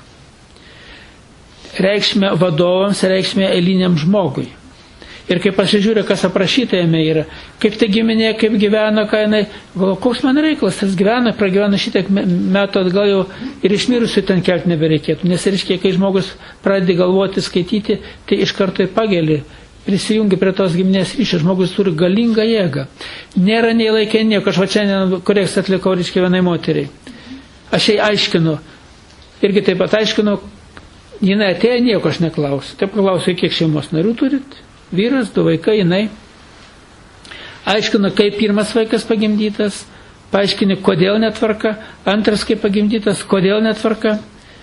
Reikšmę vadovams, reikšmę eiliniam žmogui. Ir kai pasižiūrė, kas aprašyta jame yra, kaip ta giminė, kaip gyvena, ką jinai, galvo, koks man reikalas, tas gyvena, pragyvena šitiek metų atgal jau ir išmirusių ten kelti nebereikėtų. Nes reiškia, kai žmogus pradedi galvoti, skaityti, tai iš karto ir pageli, prisijungi prie tos giminės ryšio, žmogus turi galingą jėgą. Nėra nei laikė nieko, aš va šiandien koreks atlikau, reiškia, vienai moteriai. Aš jai aiškinu, irgi taip pat aiškinu, jinai atėjo, nieko aš neklausiu. Taip klausiu, kiek šeimos narių turit? Vyras, du vaikai, jinai. Aiškina, kaip pirmas vaikas pagimdytas, paaiškini, kodėl netvarka, antras kaip pagimdytas, kodėl netvarka,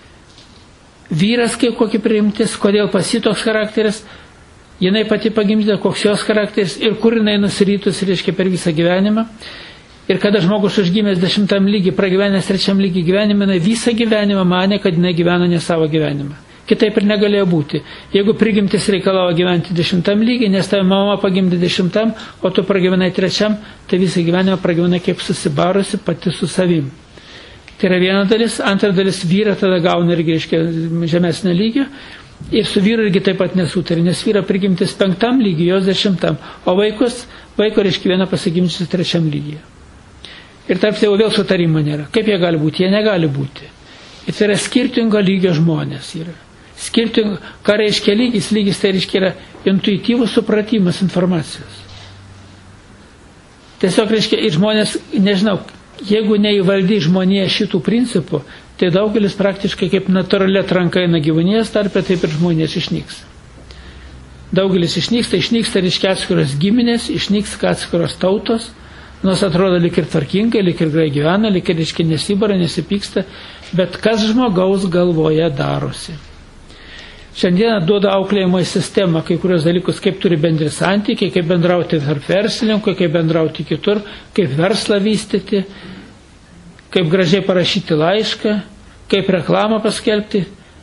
vyras kaip kokį priimtis, kodėl pasitoks charakteris, jinai pati pagimdyta, koks jos charakteris ir kur jinai nusirytus, reiškia, per visą gyvenimą. Ir kada žmogus užgimęs dešimtam lygiai, pragyvenęs trečiam lygiai gyvenimą, jinai visą gyvenimą manė, kad jinai gyvena ne savo gyvenimą. Kitaip ir negalėjo būti. Jeigu prigimtis reikalavo gyventi dešimtam lygiai, nes tavo mama pagimdė dešimtam, o tu pragyvenai trečiam, tai visą gyvenimą pragyvenai kaip susibarusi pati su savim. Tai yra viena dalis. Antra dalis, vyra tada gauna irgi, reiškia, žemesnio lygio. Ir su vyru irgi taip pat nesutarė, nes vyra prigimtis penktam lygiai, jos dešimtam, o vaikus, vaiko, reiškia, viena pasigimdžiusi trečiam lygiai. Ir tarp tėvų vėl sutarimo nėra. Kaip jie gali būti? Jie negali būti. Ir tai yra skirtingo lygio žmonės. Yra. Skirtingo, ką reiškia lygis? Lygis tai reiškia yra intuityvus supratimas informacijos. Tiesiog reiškia, ir žmonės, nežinau, jeigu neįvaldy žmonėje šitų principų, tai daugelis praktiškai kaip natūralia tranka eina gyvūnijos tarpe, taip ir žmonės išnyks. Daugelis išnyksta, išnyksta reiškia atskiros giminės, išnyksta atskiros tautos, nors atrodo lik ir tvarkingai, lik ir gerai gyvena, lik ir reiškia nesibara, nesipyksta, bet kas žmogaus galvoje darosi. Šiandieną duoda auklėjimo sistemą, kai kurios dalykus, kaip turi bendri santykiai, kaip bendrauti tarp verslininkų, kaip bendrauti kitur, kaip verslą vystyti, kaip gražiai parašyti laišką, kaip reklamą paskelbti,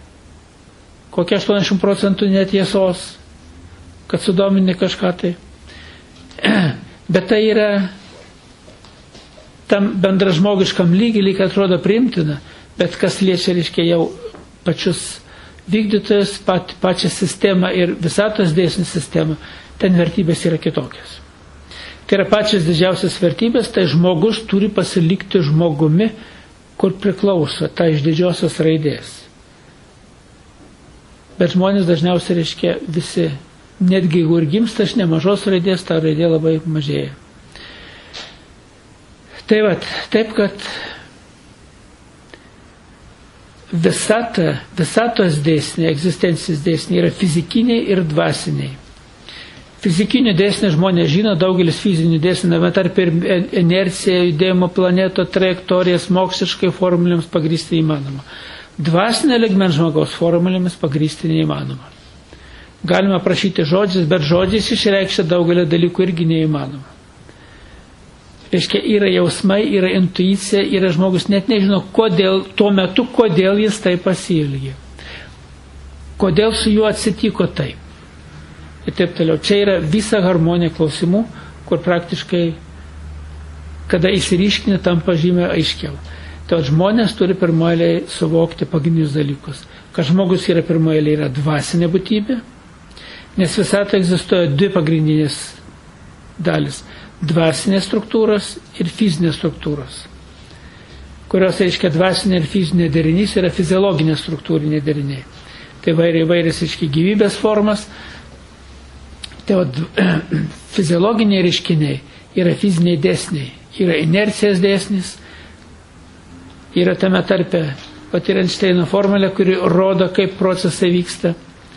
kokie aštuoniasdešimt procentų netiesos, kad sudomini kažką tai. Bet tai yra tam bendražmogiškam lygiai, lyg atrodo priimtina, bet kas liečia, reiškia, jau pačius vykdytojas, pat, pačią sistemą ir visatos dėsnių sistemą, ten vertybės yra kitokios. Tai yra pačios didžiausias vertybės, tai žmogus turi pasilikti žmogumi, kur priklauso, tai iš didžiosios raidės. Bet žmonės dažniausiai reiškia visi, netgi jeigu ir gimsta iš nemažos raidės, ta raidė labai mažėja. Tai va, taip kad visata, visatos dėsniai, egzistencijos dėsniai yra fizikiniai ir dvasiniai. Fizikinių dėsnių žmonės žino, daugelis fizinių dėsnių, bet tarp ir inercija, judėjimo planeto, trajektorijas, moksliškai formulėms pagrysti įmanoma. Dvasinė lygmens žmogaus formulėmis pagrysti neįmanoma. Galima prašyti žodžiais, bet žodžiais išreikšti daugelį dalykų irgi neįmanoma. Reiškia, yra jausmai, yra intuicija, yra žmogus net nežino, kodėl, tuo metu, kodėl jis taip pasielgė. Kodėl su juo atsitiko taip. Ir taip toliau. Čia yra visa harmonija klausimų, kur praktiškai, kada įsiriškinė, tampa žymiai aiškiau. Tai žmonės turi pirmoje suvokti pagrindinius dalykus. Kad žmogus yra pirmoje yra dvasinė būtybė, nes visatoje egzistuoja dvi pagrindinės dalis. Dvasinės struktūros ir fizinės struktūros, kurios, reiškia, dvasinė ir fizinė derinys yra fiziologinė struktūrinė deriniai. Tai įvairias, reiškia, gyvybės formas. Tai fiziologiniai reiškiniai yra fiziniai dėsniai, yra inercijos dėsnis, yra tame tarpe pat ir Einšteino formulė, kuri rodo, kaip procesai vyksta,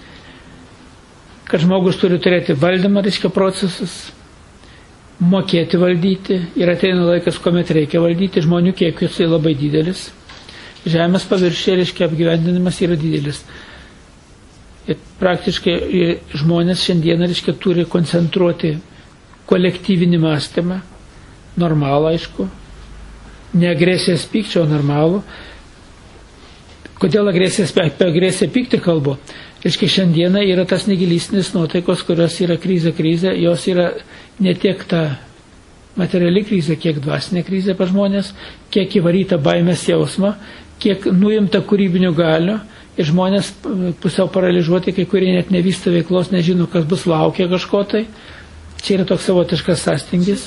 kad žmogus turi turėti valdymą, reiškia, procesus, mokėti valdyti, ir ateina laikas, kuomet reikia valdyti, žmonių kiekis labai didelis, žemės paviršiai, reiškia, apgyvendinimas yra didelis. Ir praktiškai žmonės šiandieną, reiškia, turi koncentruoti kolektyvinį mąstymą, normalų, aišku, ne agresijos pykčio, o normalų. Kodėl agresijos, apie agresiją pyktį kalbu? Reiškia, šiandieną yra tas nihilistinis nuotaikos, kurios yra krizė, krizė, jos yra ne tiek ta materiali krizė, kiek dvasinė krizė pas žmonės, kiek įvaryta baimės jausmo, kiek nuimta kūrybinių galių ir žmonės pusiau paralyžiuoti, kai kurie net nevysta veiklos, nežino, kas bus, laukia kažko tai. Čia yra toks savotiškas sąstingis.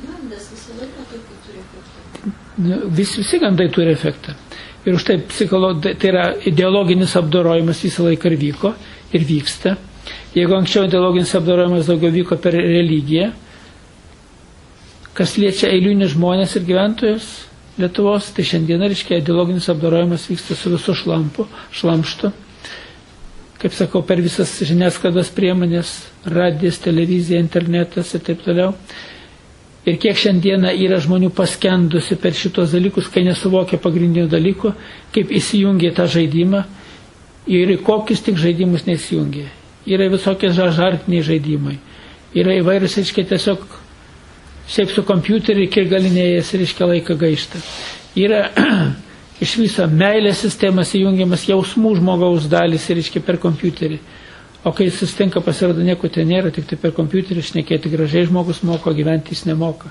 Vis, visi gandai turi efektą. Ir už tai, tai yra ideologinis apdorojimas visą laiką ir vyko, ir vyksta. Jeigu anksčiau ideologinis apdorojimas daugiau vyko per religiją, kas liečia eilinius žmonės ir gyventojus Lietuvos, tai šiandieną, reiškia, ideologinis apdorojimas vyksta su visu šlampu, šlamštu. Kaip sakau, per visas žiniasklaidos priemonės, radijas, televizija, internetas ir taip toliau. Ir kiek šiandieną yra žmonių paskendusi per šitos dalykus, kai nesuvokia pagrindinių dalykų, kaip įsijungia tą žaidimą ir kokius tik žaidimus neįsijungia. Yra visokie žartiniai žaidimai. Yra įvairūs, reiškia, tiesiog šiaip su kompiuteriu ir galinėjęs, reiškia, laiką gaišta. Yra iš viso meilės sistemas įjungiamas jausmų žmogaus dalis, reiškia, per kompiuterį. O kai susitinka, pasirodo, nieko ten nėra, tik tai per kompiuterį šnekėti gražiai žmogus moko, gyventi jis nemoka.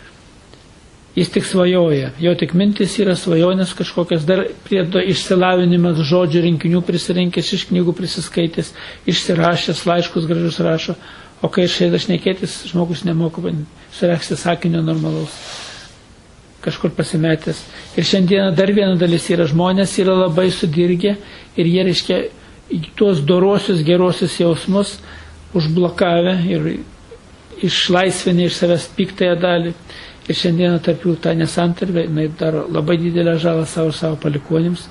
Jis tik svajoja, jo tik mintis yra svajonės kažkokias, dar prie to išsilavinimas žodžių rinkinių prisirinkęs, iš knygų prisiskaitęs, išsirašęs, laiškus gražius rašo, o kai išeina šnekėtis, žmogus nemoka sureksti sakinio normalaus, kažkur pasimetęs. Ir šiandieną dar viena dalis yra, žmonės yra labai sudirgę ir jie, reiškia, tuos dorosius, gerosius jausmus užblokavę ir išlaisvinę iš savęs piktąją dalį. Ir šiandieną tarp jų tą nesantarvę, jinai daro labai didelę žalą savo, savo palikuonims.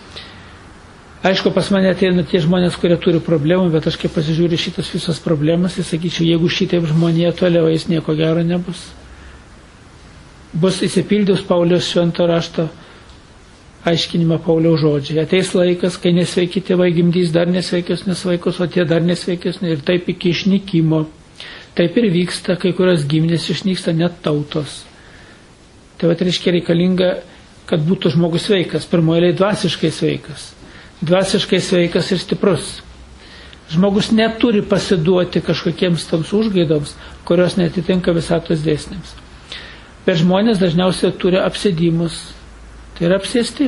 Aišku, pas mane ateina tie žmonės, kurie turi problemų, bet aš kaip pasižiūriu šitas visas problemas, tai sakyčiau, jeigu šitaip žmonėje toliau eis, nieko gero nebus. Bus įsipildžius Pauliaus švento rašto aiškinimą Pauliaus žodžiai. Ateis laikas, kai nesveiki tėvai gimdys dar nesveikesnius vaikus, o tie dar nesveikesni ir taip iki išnykimo. Taip ir vyksta, kai kurios giminės išnyksta net tautos. Tai va, reiškia reikalinga, kad būtų žmogus sveikas, pirmoje eilėje dvasiškai sveikas. Dvasiškai sveikas ir stiprus. Žmogus neturi pasiduoti kažkokiems toms užgaidoms, kurios netitinka visatos dėsniams. Bet žmonės dažniausiai turi apsėdimus. Tai yra apsėsti.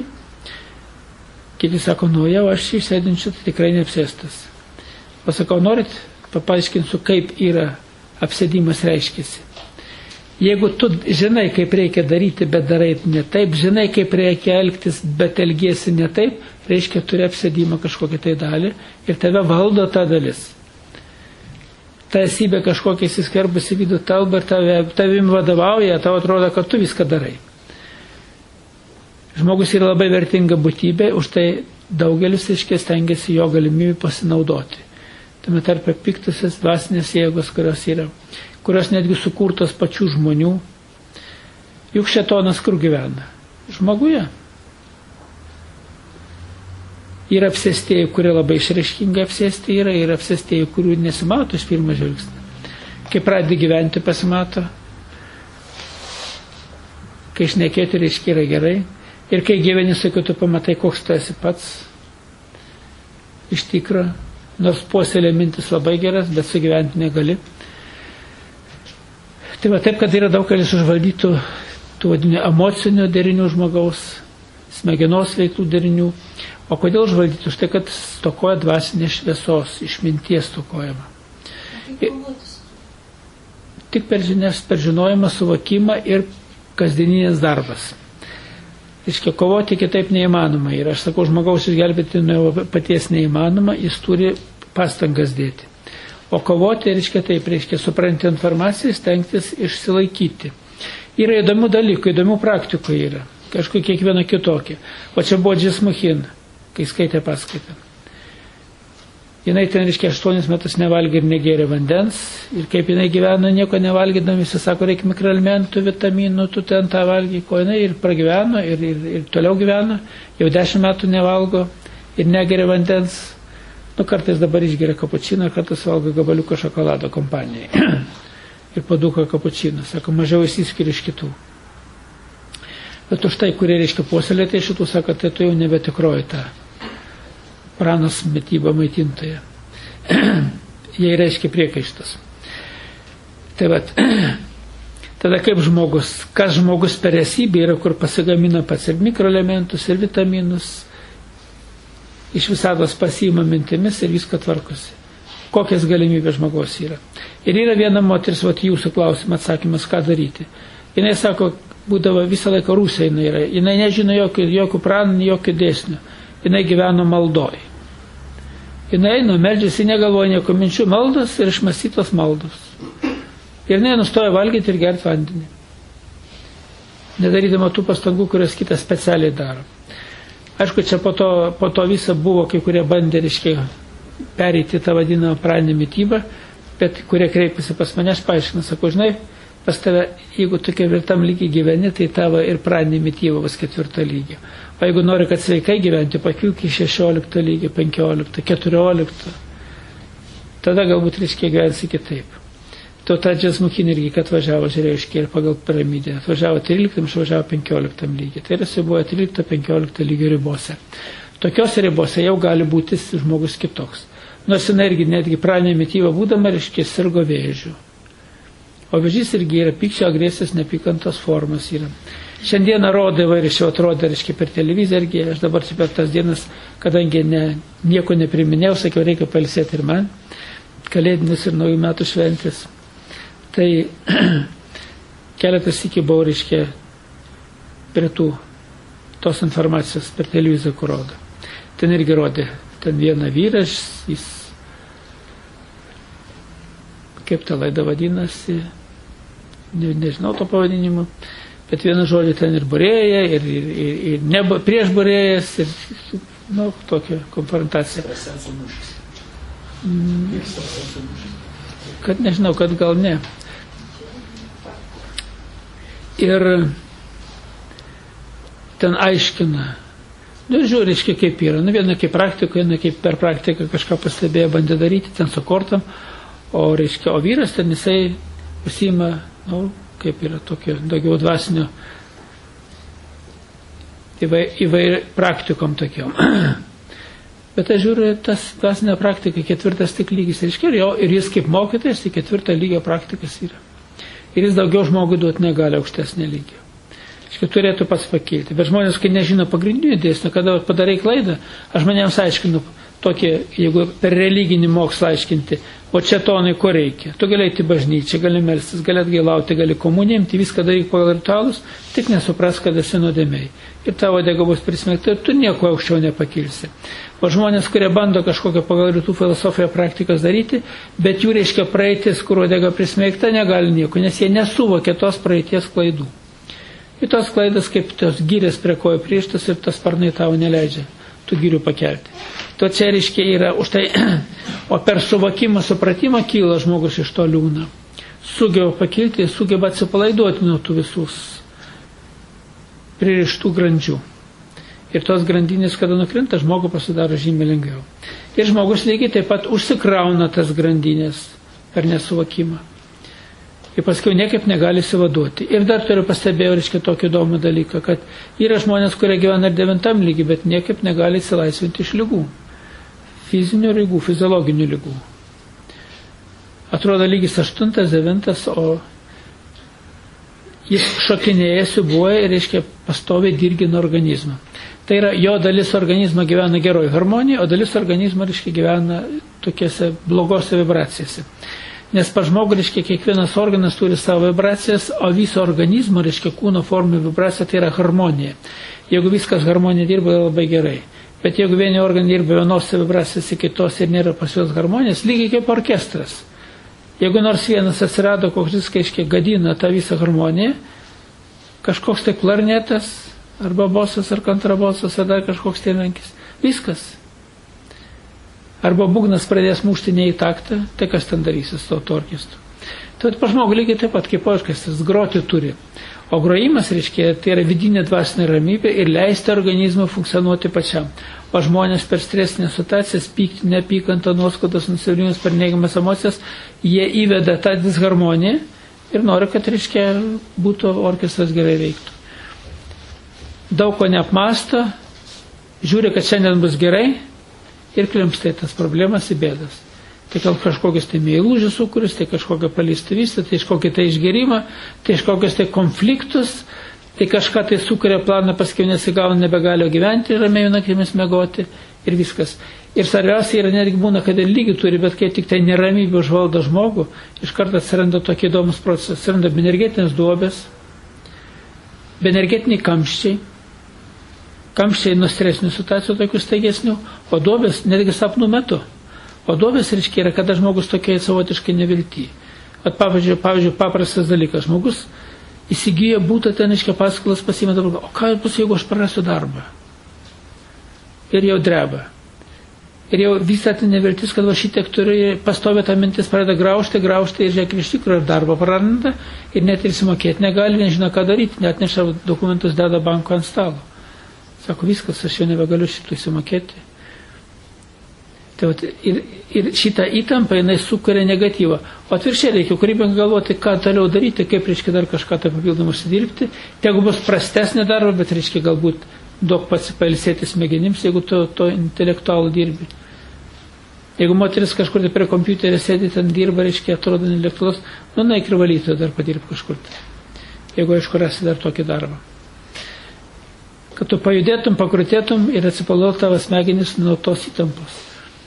Kiti sako, nu jau aš išsėdinčiu, tai tikrai neapsėstas. Pasakau, norit, paaiškinsiu, kaip yra apsėdimas reiškiasi. Jeigu tu žinai, kaip reikia daryti, bet darai ne taip, žinai, kaip reikia elgtis, bet elgiesi ne taip, reiškia, turi apsėdimą kažkokią tai dalį ir tave valdo ta dalis. Ta esybė kažkokia įsiskerbusi vidų talba ir tave, tavim vadovauja, tau atrodo, kad tu viską darai. Žmogus yra labai vertinga būtybė, už tai daugelis, aiškiai, stengiasi jo galimybę pasinaudoti. Tame tarpe piktusios dvasinės jėgos, kurios yra, kurios netgi sukurtos pačių žmonių. Juk šėtonas kur gyvena? Žmoguje. Yra apsėstėjai, kurie labai išraiškingai apsėsti yra, ir apsėstėjai, kurių nesimato iš pirmo žvilgsnio. Kai pradedi gyventi, pasimato. Kai šnekėti, reiškia, yra gerai. Ir kai gyveni, sakiau, tu pamatai, koks tu esi pats iš tikro, nors puoselė mintis labai geras, bet sugyventi negali. Tai va taip, kad yra daugelis užvaldytų tų vadinių emocinių derinių žmogaus, smegenos veiklų derinių. O kodėl užvaldyti? Už tai, kad stokoja dvasinės šviesos, išminties stokojama. Tik per žinias, per žinojimą, suvokimą ir kasdieninės darbas. Iškia, kovoti kitaip neįmanoma. Ir aš sakau, žmogaus išgelbėti nuo paties neįmanoma, jis turi pastangas dėti. O kovoti, reiškia taip, reiškia supranti informaciją, stengtis išsilaikyti. Yra įdomių dalykų, įdomių praktikų yra. Kažkokie kiekvieno kitokie. O čia buvo Džismuchin, kai skaitė paskaitą. Jinai ten, reiškia, aštuonis metus nevalgė ir negėrė vandens. Ir kaip jinai gyveno, nieko nevalgydami, jis sako, reikia mikroelementų, vitaminų, tu ten tą valgy, ko jinai ir pragyveno, ir, ir, ir toliau gyveno. Jau dešimt metų nevalgo ir negėrė vandens. Nu, kartais dabar išgeria kapučiną, kartais valgo gabaliuką šokolado kompanijai. Ir paduką kapučiną. Sako, mažiau įsiskiria iš kitų. Bet už tai, kurie, reiškia, puoselėti šitų, sako, tai tu jau nebetikroji tą. pranos mitybą maitintoje. Jie reiškia priekaištas. Tai vat, tada kaip žmogus, kas žmogus per esybę yra, kur pasigamina pats ir mikroelementus, ir vitaminus, iš visatos pasiima mintimis ir viską tvarkosi. Kokias galimybės žmogaus yra. Ir yra viena moteris, vat jūsų klausimą atsakymas, ką daryti. Jinai sako, būdavo visą laiką Rusija jinai yra. Jinai nežino jokių, jokių pranų, jokių dėsnių. Jinai gyveno maldoj. Jinai eina, meldžiasi, negalvoja nieko minčių, maldos ir išmąstytos maldos. Ir jinai nustoja valgyti ir gerti vandenį. Nedarydama tų pastangų, kurias kitas specialiai daro. Aišku, čia po to, po to visą buvo, kai kurie bandė, reiškia, pereiti tą vadinamą praninę mitybą, bet kurie kreipiasi pas mane, aš paaiškinu, sako, žinai, pas tave, jeigu tu ketvirtam lygiai gyveni, tai tavo ir praninė mityba bus ketvirto lygio. O jeigu nori, kad sveikai gyventi, pakilk į šešiolikto lygio, penkiolikto, keturiolikto, tada galbūt reiškia gyvensi kitaip. To ta džiazmukinė irgi, kad atvažiavo, žiūrėjo iškėlė pagal piramidę, atvažiavo tryliktam, išvažiavo penkioliktam lygiai. Tai yra, jis buvo trylikto penkiolikto lygio ribose. Tokiose ribose jau gali būti žmogus kitoks. Nors jinai irgi netgi praninė mityba būdama, reiškia, sirgo vėžiu. O vėžys irgi yra pykčio, agresijos, nepykantos formos yra. Šiandieną rodo įvairiai, atrodo, reiškia, per televiziją irgi, aš dabar čia per tas dienas, kadangi ne, nieko nepriminėjau, sakiau, reikia pailsėti ir man, kalėdinis ir naujų metų šventės. Tai keletas iki buvau, reiškia, prie tų, tos informacijos per televiziją, kur rodo. Ten irgi rodė, ten vieną vyras, jis, kaip ta laida vadinasi, ne, nežinau to pavadinimu, bet vieną žodį ten ir burėja, ir, ir, ir, ir ne, prieš burėjas, ir, nu, tokia konfrontacija. Mm, kad nežinau, kad gal ne. Ir ten aiškina, nu, žiūri, reiškia, kaip yra, nu, viena kaip praktiko, viena kaip per praktiką kažką pastebėjo, bandė daryti, ten su kortom, o, reiškia, o vyras ten jisai užsiima, nu, kaip yra tokio daugiau dvasinio įvairiai praktikom tokiom. Bet aš žiūriu, tas dvasinė praktika, ketvirtas tik lygis, reiškia, ir, jo, ir jis kaip mokytojas, tai ketvirto lygio praktikas yra. Ir jis daugiau žmogui duoti negali aukštesnė lygio. Reiškia, turėtų pats pakilti. Bet žmonės, kai nežino pagrindinių dėsnių, kada padarai klaidą, aš manėms aiškinu, tokie, jeigu per religinį mokslą aiškinti, o čia tonai ko reikia. Tu gali eiti bažnyčią, gali melstis, gali atgailauti, gali komunijimti, viską daryk pagal ritualus, tik nesupras, kad esi nuodėmei. Ir tavo dega bus prismegta ir tu nieko aukščiau nepakilsi. O žmonės, kurie bando kažkokią pagal rytų filosofiją praktikas daryti, bet jų reiškia praeitis, kur dega prismegta, negali nieko, nes jie nesuvokia tos praeities klaidų. Ir tos klaidas kaip tos gyrės prie kojo prieštas ir tas sparnai tavo neleidžia tų gyrių pakelti. To čia reiškia yra už tai, o per suvokimą, supratimą kyla žmogus iš to liūną. Sugeba pakilti, sugeba atsipalaiduoti nuo tų visus pririštų grandžių. Ir tos grandinės, kada nukrinta, žmogų pasidaro žymiai lengviau. Ir žmogus lygiai taip pat užsikrauna tas grandinės per nesuvokimą. Ir paskui niekaip negali įsivaduoti. Ir dar turiu pastebėjau, reiškia, tokį įdomų dalyką, kad yra žmonės, kurie gyvena ir devintam lygiai, bet niekaip negali įsilaisvinti iš lygų. Fizinių lygų, fiziologinių lygų. Atrodo lygis aštuntas, devintas, o jis šokinėja, siubuoja ir, reiškia, pastoviai dirgina organizmą. Tai yra, jo dalis organizmo gyvena geroj harmonijai, o dalis organizmo, reiškia, gyvena tokiose blogose vibracijose. Nes pa žmogų, reiškia, kiekvienas organas turi savo vibracijas, o viso organizmo, reiškia, kūno formų vibracija, tai yra harmonija. Jeigu viskas harmonija dirba, labai gerai. Bet jeigu vieni organai dirba vienose vibracijose, kitos ir nėra pas juos harmonijos, lygiai kaip orkestras. Jeigu nors vienas atsirado, koks viską, reiškia, gadina tą visą harmoniją, kažkoks tai klarnetas, arba bosas, ar kontrabosas, ar dar kažkoks tai rankis, viskas. Arba būgnas pradės mušti ne į taktą, tai kas ten darysis to orkestru. Tai pa žmogų lygiai taip pat kaip orkestras, groti turi. O grojimas, reiškia, tai yra vidinė dvasinė ramybė ir leisti organizmą funkcionuoti pačiam. O žmonės per stresinės situacijas, pykti, nepykantą, nuoskaudas, nusivylimus, per neigiamas emocijas, jie įveda tą disharmoniją ir nori, kad, reiškia, būtų orkestras gerai veiktų. Daug ko neapmąsto, žiūri, kad šiandien bus gerai, ir klimpsta į tas problemas, į bėdas. Tai gal kažkokius tai meilužius sukūris, tai kažkokią palystuvystę, tai kažkokį tai išgerimą, tai kažkokius tai konfliktus, tai kažką tai sukuria planą, paskui nesigauna, nebegalio gyventi, ramiai naktimis mėgoti ir viskas. Ir svarbiausia yra netgi būna, kad ir lygių turi, bet kai tik tai neramybė užvaldo žmogų, iš karto atsiranda tokie įdomus procesai, atsiranda energetinės duobės, energetiniai kamščiai, kamščiai nuo stresinių situacijų tokių staigesnių, o duobės netgi sapnų metu. O duobės, reiškia, yra, kada žmogus tokia savotiškai nevilty. At, pavyzdžiui, pavyzdžiui, paprastas dalykas, žmogus įsigyja būtą ten, reiškia, paskolas pasiima dabar, o ką bus, jeigu aš prarasiu darbą? Ir jau dreba. Ir jau visą tą neviltis, kad va šitiek turi, pastovė tą mintis, pradeda graužti, graužti ir žiūrėk, iš tikrųjų darbą praranda ir net ir įsimokėti negali, nežino ką daryti, net neša dokumentus deda banko ant stalo. Sako, viskas, aš jau nebegaliu šitų įsimokėti. Tai vat, ir, ir šitą įtampą jinai sukuria negatyvą. O atvirkščiai reikia kūrybingai galvoti, ką toliau daryti, kaip reiškia dar kažką tai papildomai užsidirbti. Jeigu bus prastesnė darbo, bet reiškia galbūt daug pats pailsėti smegenims, jeigu to, to intelektualų dirbi. Jeigu moteris kažkur tai prie kompiuterio sėdi, ten dirba, reiškia, atrodo intelektualus, nu, naik ir valytoja dar padirb kažkur tai. Jeigu, aišku, rasi dar tokį darbą. Kad tu pajudėtum, pakrutėtum ir atsipalaiduotų tavo smegenis nuo tos įtampos.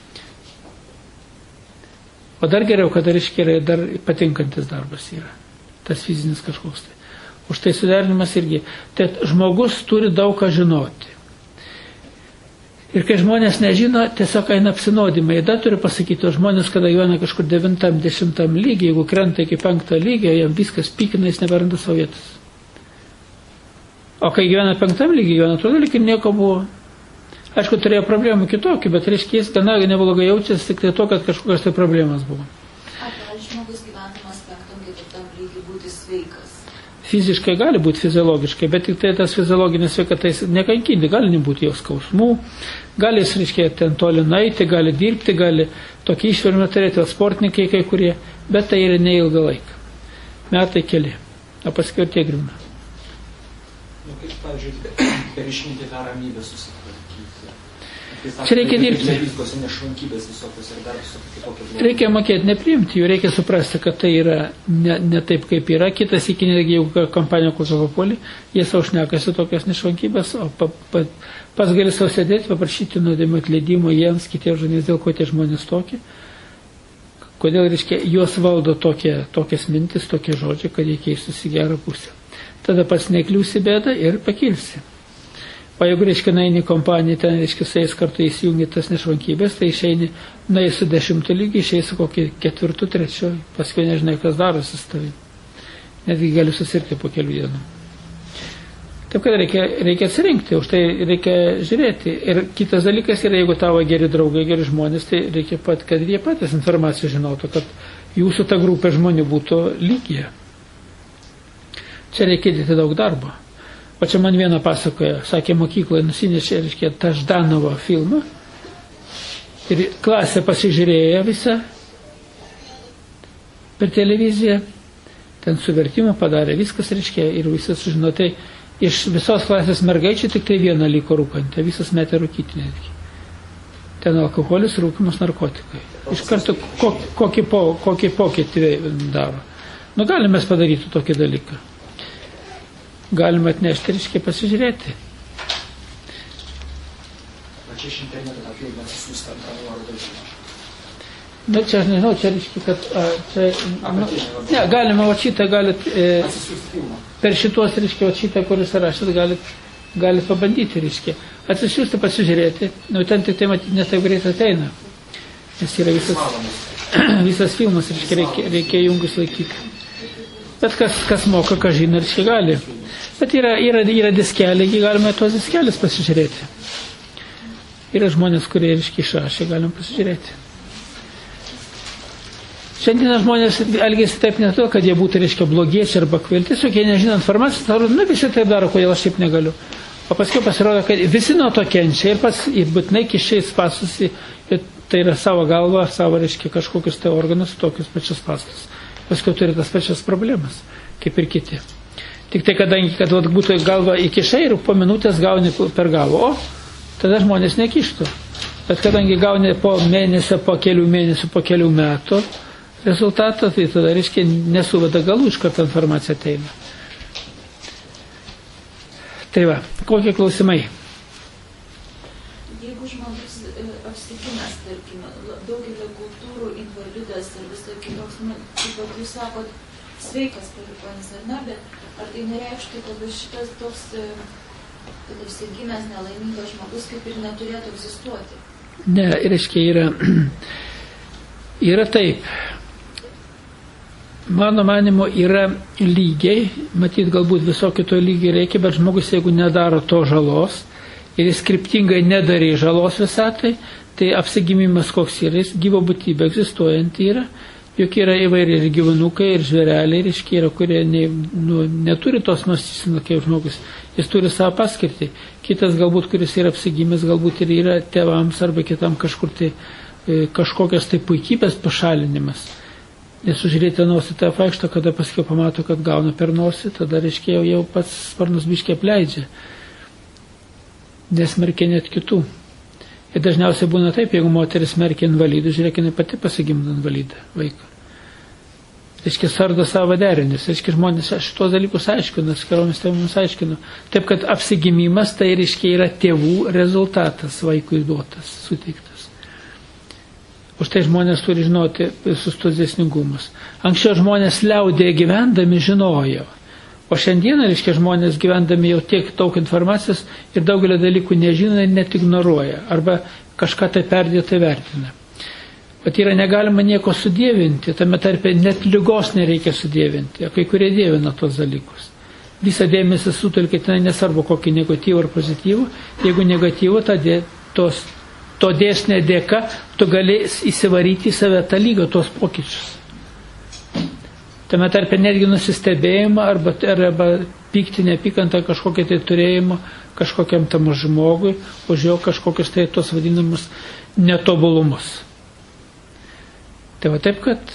O dar geriau, kad reiškia, yra dar patinkantis darbas yra. Tas fizinis kažkoks tai. Už tai suderinimas irgi. Tai žmogus turi daug ką žinoti. Ir kai žmonės nežino, tiesiog eina apsinodimai. Dar turiu pasakyti, o žmonės, kada gyvena kažkur devintam, dešimtam lygiai, jeigu krenta iki penkto lygio, jam viskas pykina, jis neberanda savo vietos. O kai gyvena penktam lygiai, gyvena atrodo, lyg ir nieko buvo. Aišku, turėjo problemų kitokių, bet reiškia, jis gana neblogai jaučiasi tik tai to, kad kažkokios tai problemas buvo. Ar gali žmogus gyventamas penktam, ketvirtam lygiai būti sveikas? Fiziškai gali būti, fiziologiškai, bet tik tai tas fiziologinis sveikatais nekankinti, gali nebūti jau skausmų, gali jis, reiškia, ten toli naiti, gali dirbti, gali tokį išvermę turėti, sportininkai kai kurie, bet tai yra neilgą laiką. Metai keli, o paskui ir tie griūna. Nu, kaip, pavyzdžiui, per išminti tą ramybę susitvarkyti. Čia reikia dirbti. Reikia mokėti nepriimti, jų reikia suprasti, kad tai yra ne, ne taip, kaip yra. Kitas iki netgi, jeigu kompanija kokią papolį, jie savo šnekasi tokias nešvankybės, o pa, pa, pas gali savo sėdėti, paprašyti nuodėmio atleidimo jiems, kitiems žmonės, dėl ko tie žmonės tokie. Kodėl, reiškia, juos valdo tokie, tokias mintis, tokie žodžiai, kad jie keistųsi gerą pusę. Tada pats nekliūsi bėdą ir pakilsi. O jeigu, reiškia, naini kompaniją, ten, reiškia, su jais kartu įsijungi tas nešvankybės, tai išeini, nai su dešimtu lygiai, išeini su kokį ketvirtu, trečiu, paskui nežinai, kas darosi su tavimi. Netgi gali susirgti po kelių dienų. Taip, kad reikia, reikia atsirinkti, už tai reikia žiūrėti. Ir kitas dalykas yra, jeigu tavo geri draugai, geri žmonės, tai reikia pat, kad jie patys informaciją žinotų, kad jūsų ta grupė žmonių būtų lygyje. Čia reikia dėti daug darbo. O čia man vieną pasakoja, sakė, mokykloje nusinešė, reiškia, tą Ždanovo filmą ir klasė pasižiūrėjo visą per televiziją, ten suvertimą padarė, viskas, reiškia, ir visas sužino. Tai iš visos klasės mergaičių tik tai viena liko rūkantė, visas metė rūkyti netgi. Ten alkoholis, rūkimas, narkotikai. Iš karto kokį, po, kokį pokytį daro. Nu, galime mes padaryti tokį dalyką. Galima atnešti, reiškia, pasižiūrėti. Čia iš interneto tą filmą atsisiųsti ant nuorodą žinoma. Na, čia aš nežinau, čia reiškia, kad a, čia, a, nu, ne, galima, o šitą galit, e, per šitos, reiškia, o šitą, kuris rašyt, galit, galit pabandyti, reiškia. Atsisiųsti, pasižiūrėti, nu, ten tik tai matyti, nes taip greit ateina. Nes yra visas, visas filmas, reiškia, reikia, reikia jungus laikyti. Bet kas, kas moka, kas žino, reiškia, gali. Bet yra, yra, yra diskelė, galima tos diskelės pasižiūrėti. Yra žmonės, kurie, reiškia, išrašė, galim pasižiūrėti. Šiandien žmonės elgėsi taip ne to, kad jie būtų, reiškia, blogiečiai arba kvaili. Tiesiog jie nežino informacijos, tai nu, visi taip daro, kodėl aš taip negaliu. O paskui pasirodo, kad visi nuo to kenčia ir pats ir būtinai kišiais pasusi, tai yra savo galva, savo, reiškia, kažkokius tai organus, tokius pačius pastus. Paskui turi tas pačias problemas, kaip ir kiti. Tik tai, kadangi, kad vat, būtų galva įkišai ir po minutės gauni per galvą, o tada žmonės nekištų. Bet kadangi gauni po mėnesio, po kelių mėnesių, po kelių metų rezultatą, tai tada, reiškia, nesuveda galų, iš karto informacija ateina. Tai va, kokie klausimai? Jeigu žmogus apsigimęs, tarkim, daugelio kultūrų invalidas ar visai kitoks, nu, kaip pat jūs sakot, sveikas palikuonis ar ne, bet ar tai nereikštų, kad šitas toks, kad apsigimęs nelaimingas žmogus kaip ir neturėtų egzistuoti? Ne, reiškia, yra, yra taip. Mano manimo yra lygiai, matyt, galbūt visokio to lygiai reikia, bet žmogus, jeigu nedaro to žalos ir jis kryptingai nedarė žalos visatai, tai apsigimimas koks yra, jis gyvo būtybė egzistuojanti yra, juk yra įvairiai ir gyvūnukai, ir žvėreliai, reiškia, yra, kurie ne, nu, neturi tos mąstysenos kaip žmogus, jis turi savo paskirtį. Kitas galbūt, kuris yra apsigimęs, galbūt ir yra tėvams arba kitam kažkur tai kažkokias tai puikybės pašalinimas. Nes užžiūrėti nosį tą vaikštą, kada paskui pamato, kad gauna per nosį, tada, reiškia, jau, jau pats sparnus biškiai apleidžia. Nesmerkia net kitų. Ir dažniausiai būna taip, jeigu moteris smerkia invalidų, žiūrėk, jinai pati pasigimdo invalidą vaiką. Reiškia, sardo savo derinius. Reiškia, žmonės šitos dalykus aiškina, skiromis tėvomis aiškino. Taip, kad apsigimimas tai, reiškia, yra tėvų rezultatas vaikui duotas, suteiktas. Už tai žmonės turi žinoti visus tos dėsningumus. Anksčiau žmonės liaudėje gyvendami žinojo. O šiandieną, reiškia, žmonės gyvendami jau tiek daug informacijos ir daugelio dalykų nežino ir net ignoruoja. Arba kažką tai perdėtai vertina. Bet yra negalima nieko sudėvinti, tame tarpe net ligos nereikia sudėvinti. O kai kurie dievina tos dalykus. Visą dėmesį sutelkite, nesvarbu kokį negatyvų ar pozityvų. Jeigu negatyvų, tada tos to dėsnė dėka, tu gali įsivaryti į save tą lygą, tos pokyčius. Tame tarpe netgi nusistebėjimą arba, arba pykti, nepykantą kažkokią tai turėjimą kažkokiam tam žmogui, už jo kažkokius tai tos vadinamus netobulumus. Tai va taip, kad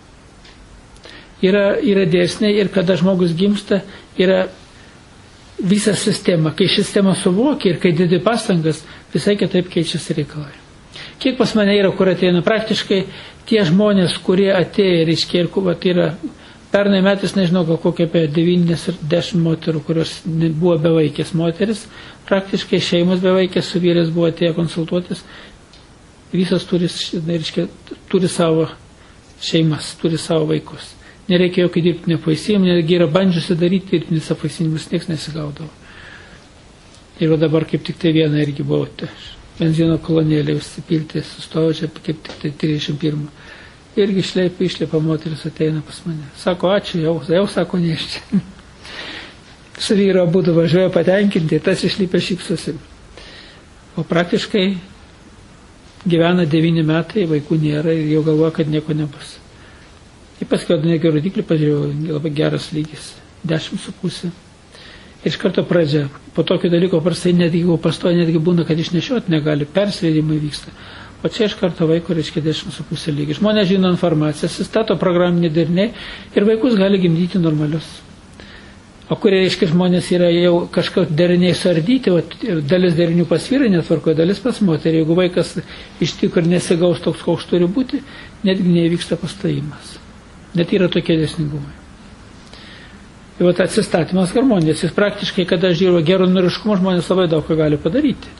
yra, yra dėsniai ir kada žmogus gimsta, yra visa sistema. Kai ši sistema suvokia ir kai didi pastangas, visai kitaip keičiasi reikalai. Kiek pas mane yra, kur ateina praktiškai tie žmonės, kurie atėjo, reiškia, ir vat, yra pernai metais, nežinau, gal kokie apie devynis ar dešimt moterų, kurios buvo bevaikės moteris, praktiškai šeimos bevaikės su vyrais buvo atėję konsultuotis, visos turi, reiškia, turi savo šeimas, turi savo vaikus. Nereikia jokio dirbtinio apvaisinimo, netgi yra bandžiusi daryti dirbtinis apvaisinimus, nieks nesigaudavo. Ir dabar kaip tik tai viena irgi buvo, benzino kolonėlė užsipilti, sustojo čia kaip tik tai trisdešimt pirmą. Irgi išleipa, išleipa moteris ateina pas mane. Sako, ačiū, jau, jau sako, neščia. Su vyro būtų važiuoja patenkinti, tas išlypė šypsosi. O praktiškai gyvena devyni metai, vaikų nėra ir jau galvoja, kad nieko nebus. Ir paskui negi rodiklį pažiūrėjau, labai geras lygis, dešimt su pusė. Ir iš karto pradžia. Po tokio dalyko prastai netgi pastoja, netgi būna, kad išnešiot negali, persveidimai vyksta. O čia iš karto vaiko reiškia dešimt su pusė lygį. Žmonės žino informaciją, sustato programinį deriniai ir vaikus gali gimdyti normalius. O kurie reiškia žmonės yra jau kažkaip deriniai suardyti, o dalis derinių pas vyrą netvarko, dalis pas moterį. Jeigu vaikas iš tikrųjų nesigaus toks, koks turi būti, netgi nevyksta pastojimas. Net yra tokie dėsningumai. Ir vat atsistatymas harmonijos. Jis praktiškai, kada žiūrėjo geronoriškumo, žmonės labai daug ką gali padaryti.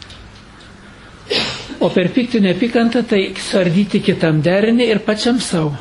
O per pyktį nepykantą, tai suardyti kitam derinį ir pačiam savo.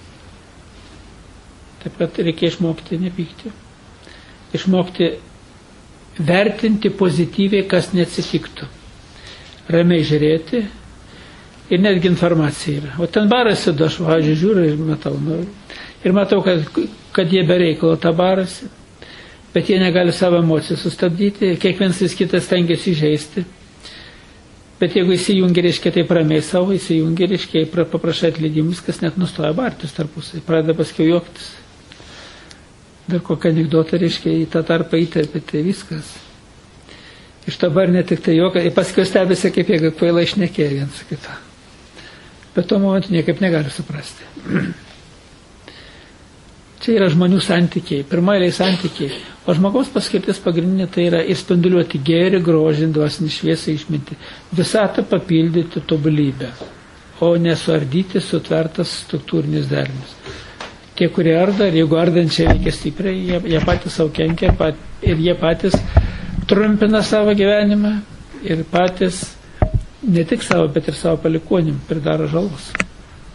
Taip kad reikia išmokti nepykti. Išmokti vertinti pozityviai, kas neatsitiktų. Ramiai žiūrėti. Ir netgi informacija yra. O ten barasi, aš, važiuoju, žiūriu ir matau. Nu, ir matau, kad, kad jie bereikalo tą barasi, bet jie negali savo emocijų sustabdyti, kiekvienas vis kitas stengiasi įžeisti. Bet jeigu įsijungia, reiškia, taip ramiai savo, įsijungia, reiškia, paprašai atleidimus, kas net nustoja bartis tarpusai, pradeda paskiau juoktis. Dar kokią anekdotą, reiškia, į tą tarpą įterpė, tai viskas. Iš to bar ne tik tai juoka, ir paskiau stebėsi, kaip jie kvailai šnekėjo viens kitą. Bet tuo momentu niekaip negali suprasti. Čia yra žmonių santykiai, pirmaliai santykiai. O žmogaus paskirtis pagrindinė tai yra įspinduliuoti gėrį, grožį, dvasinį šviesą, išminti. Visatą papildyti tobulybę, o nesuardyti sutvertas struktūrinis derinius. Tie, kurie arda, ir jeigu ardančiai veikia stipriai, jie, jie patys savo kenkia pat, ir jie patys trumpina savo gyvenimą ir patys ne tik savo, bet ir savo palikuonim pridaro žalos.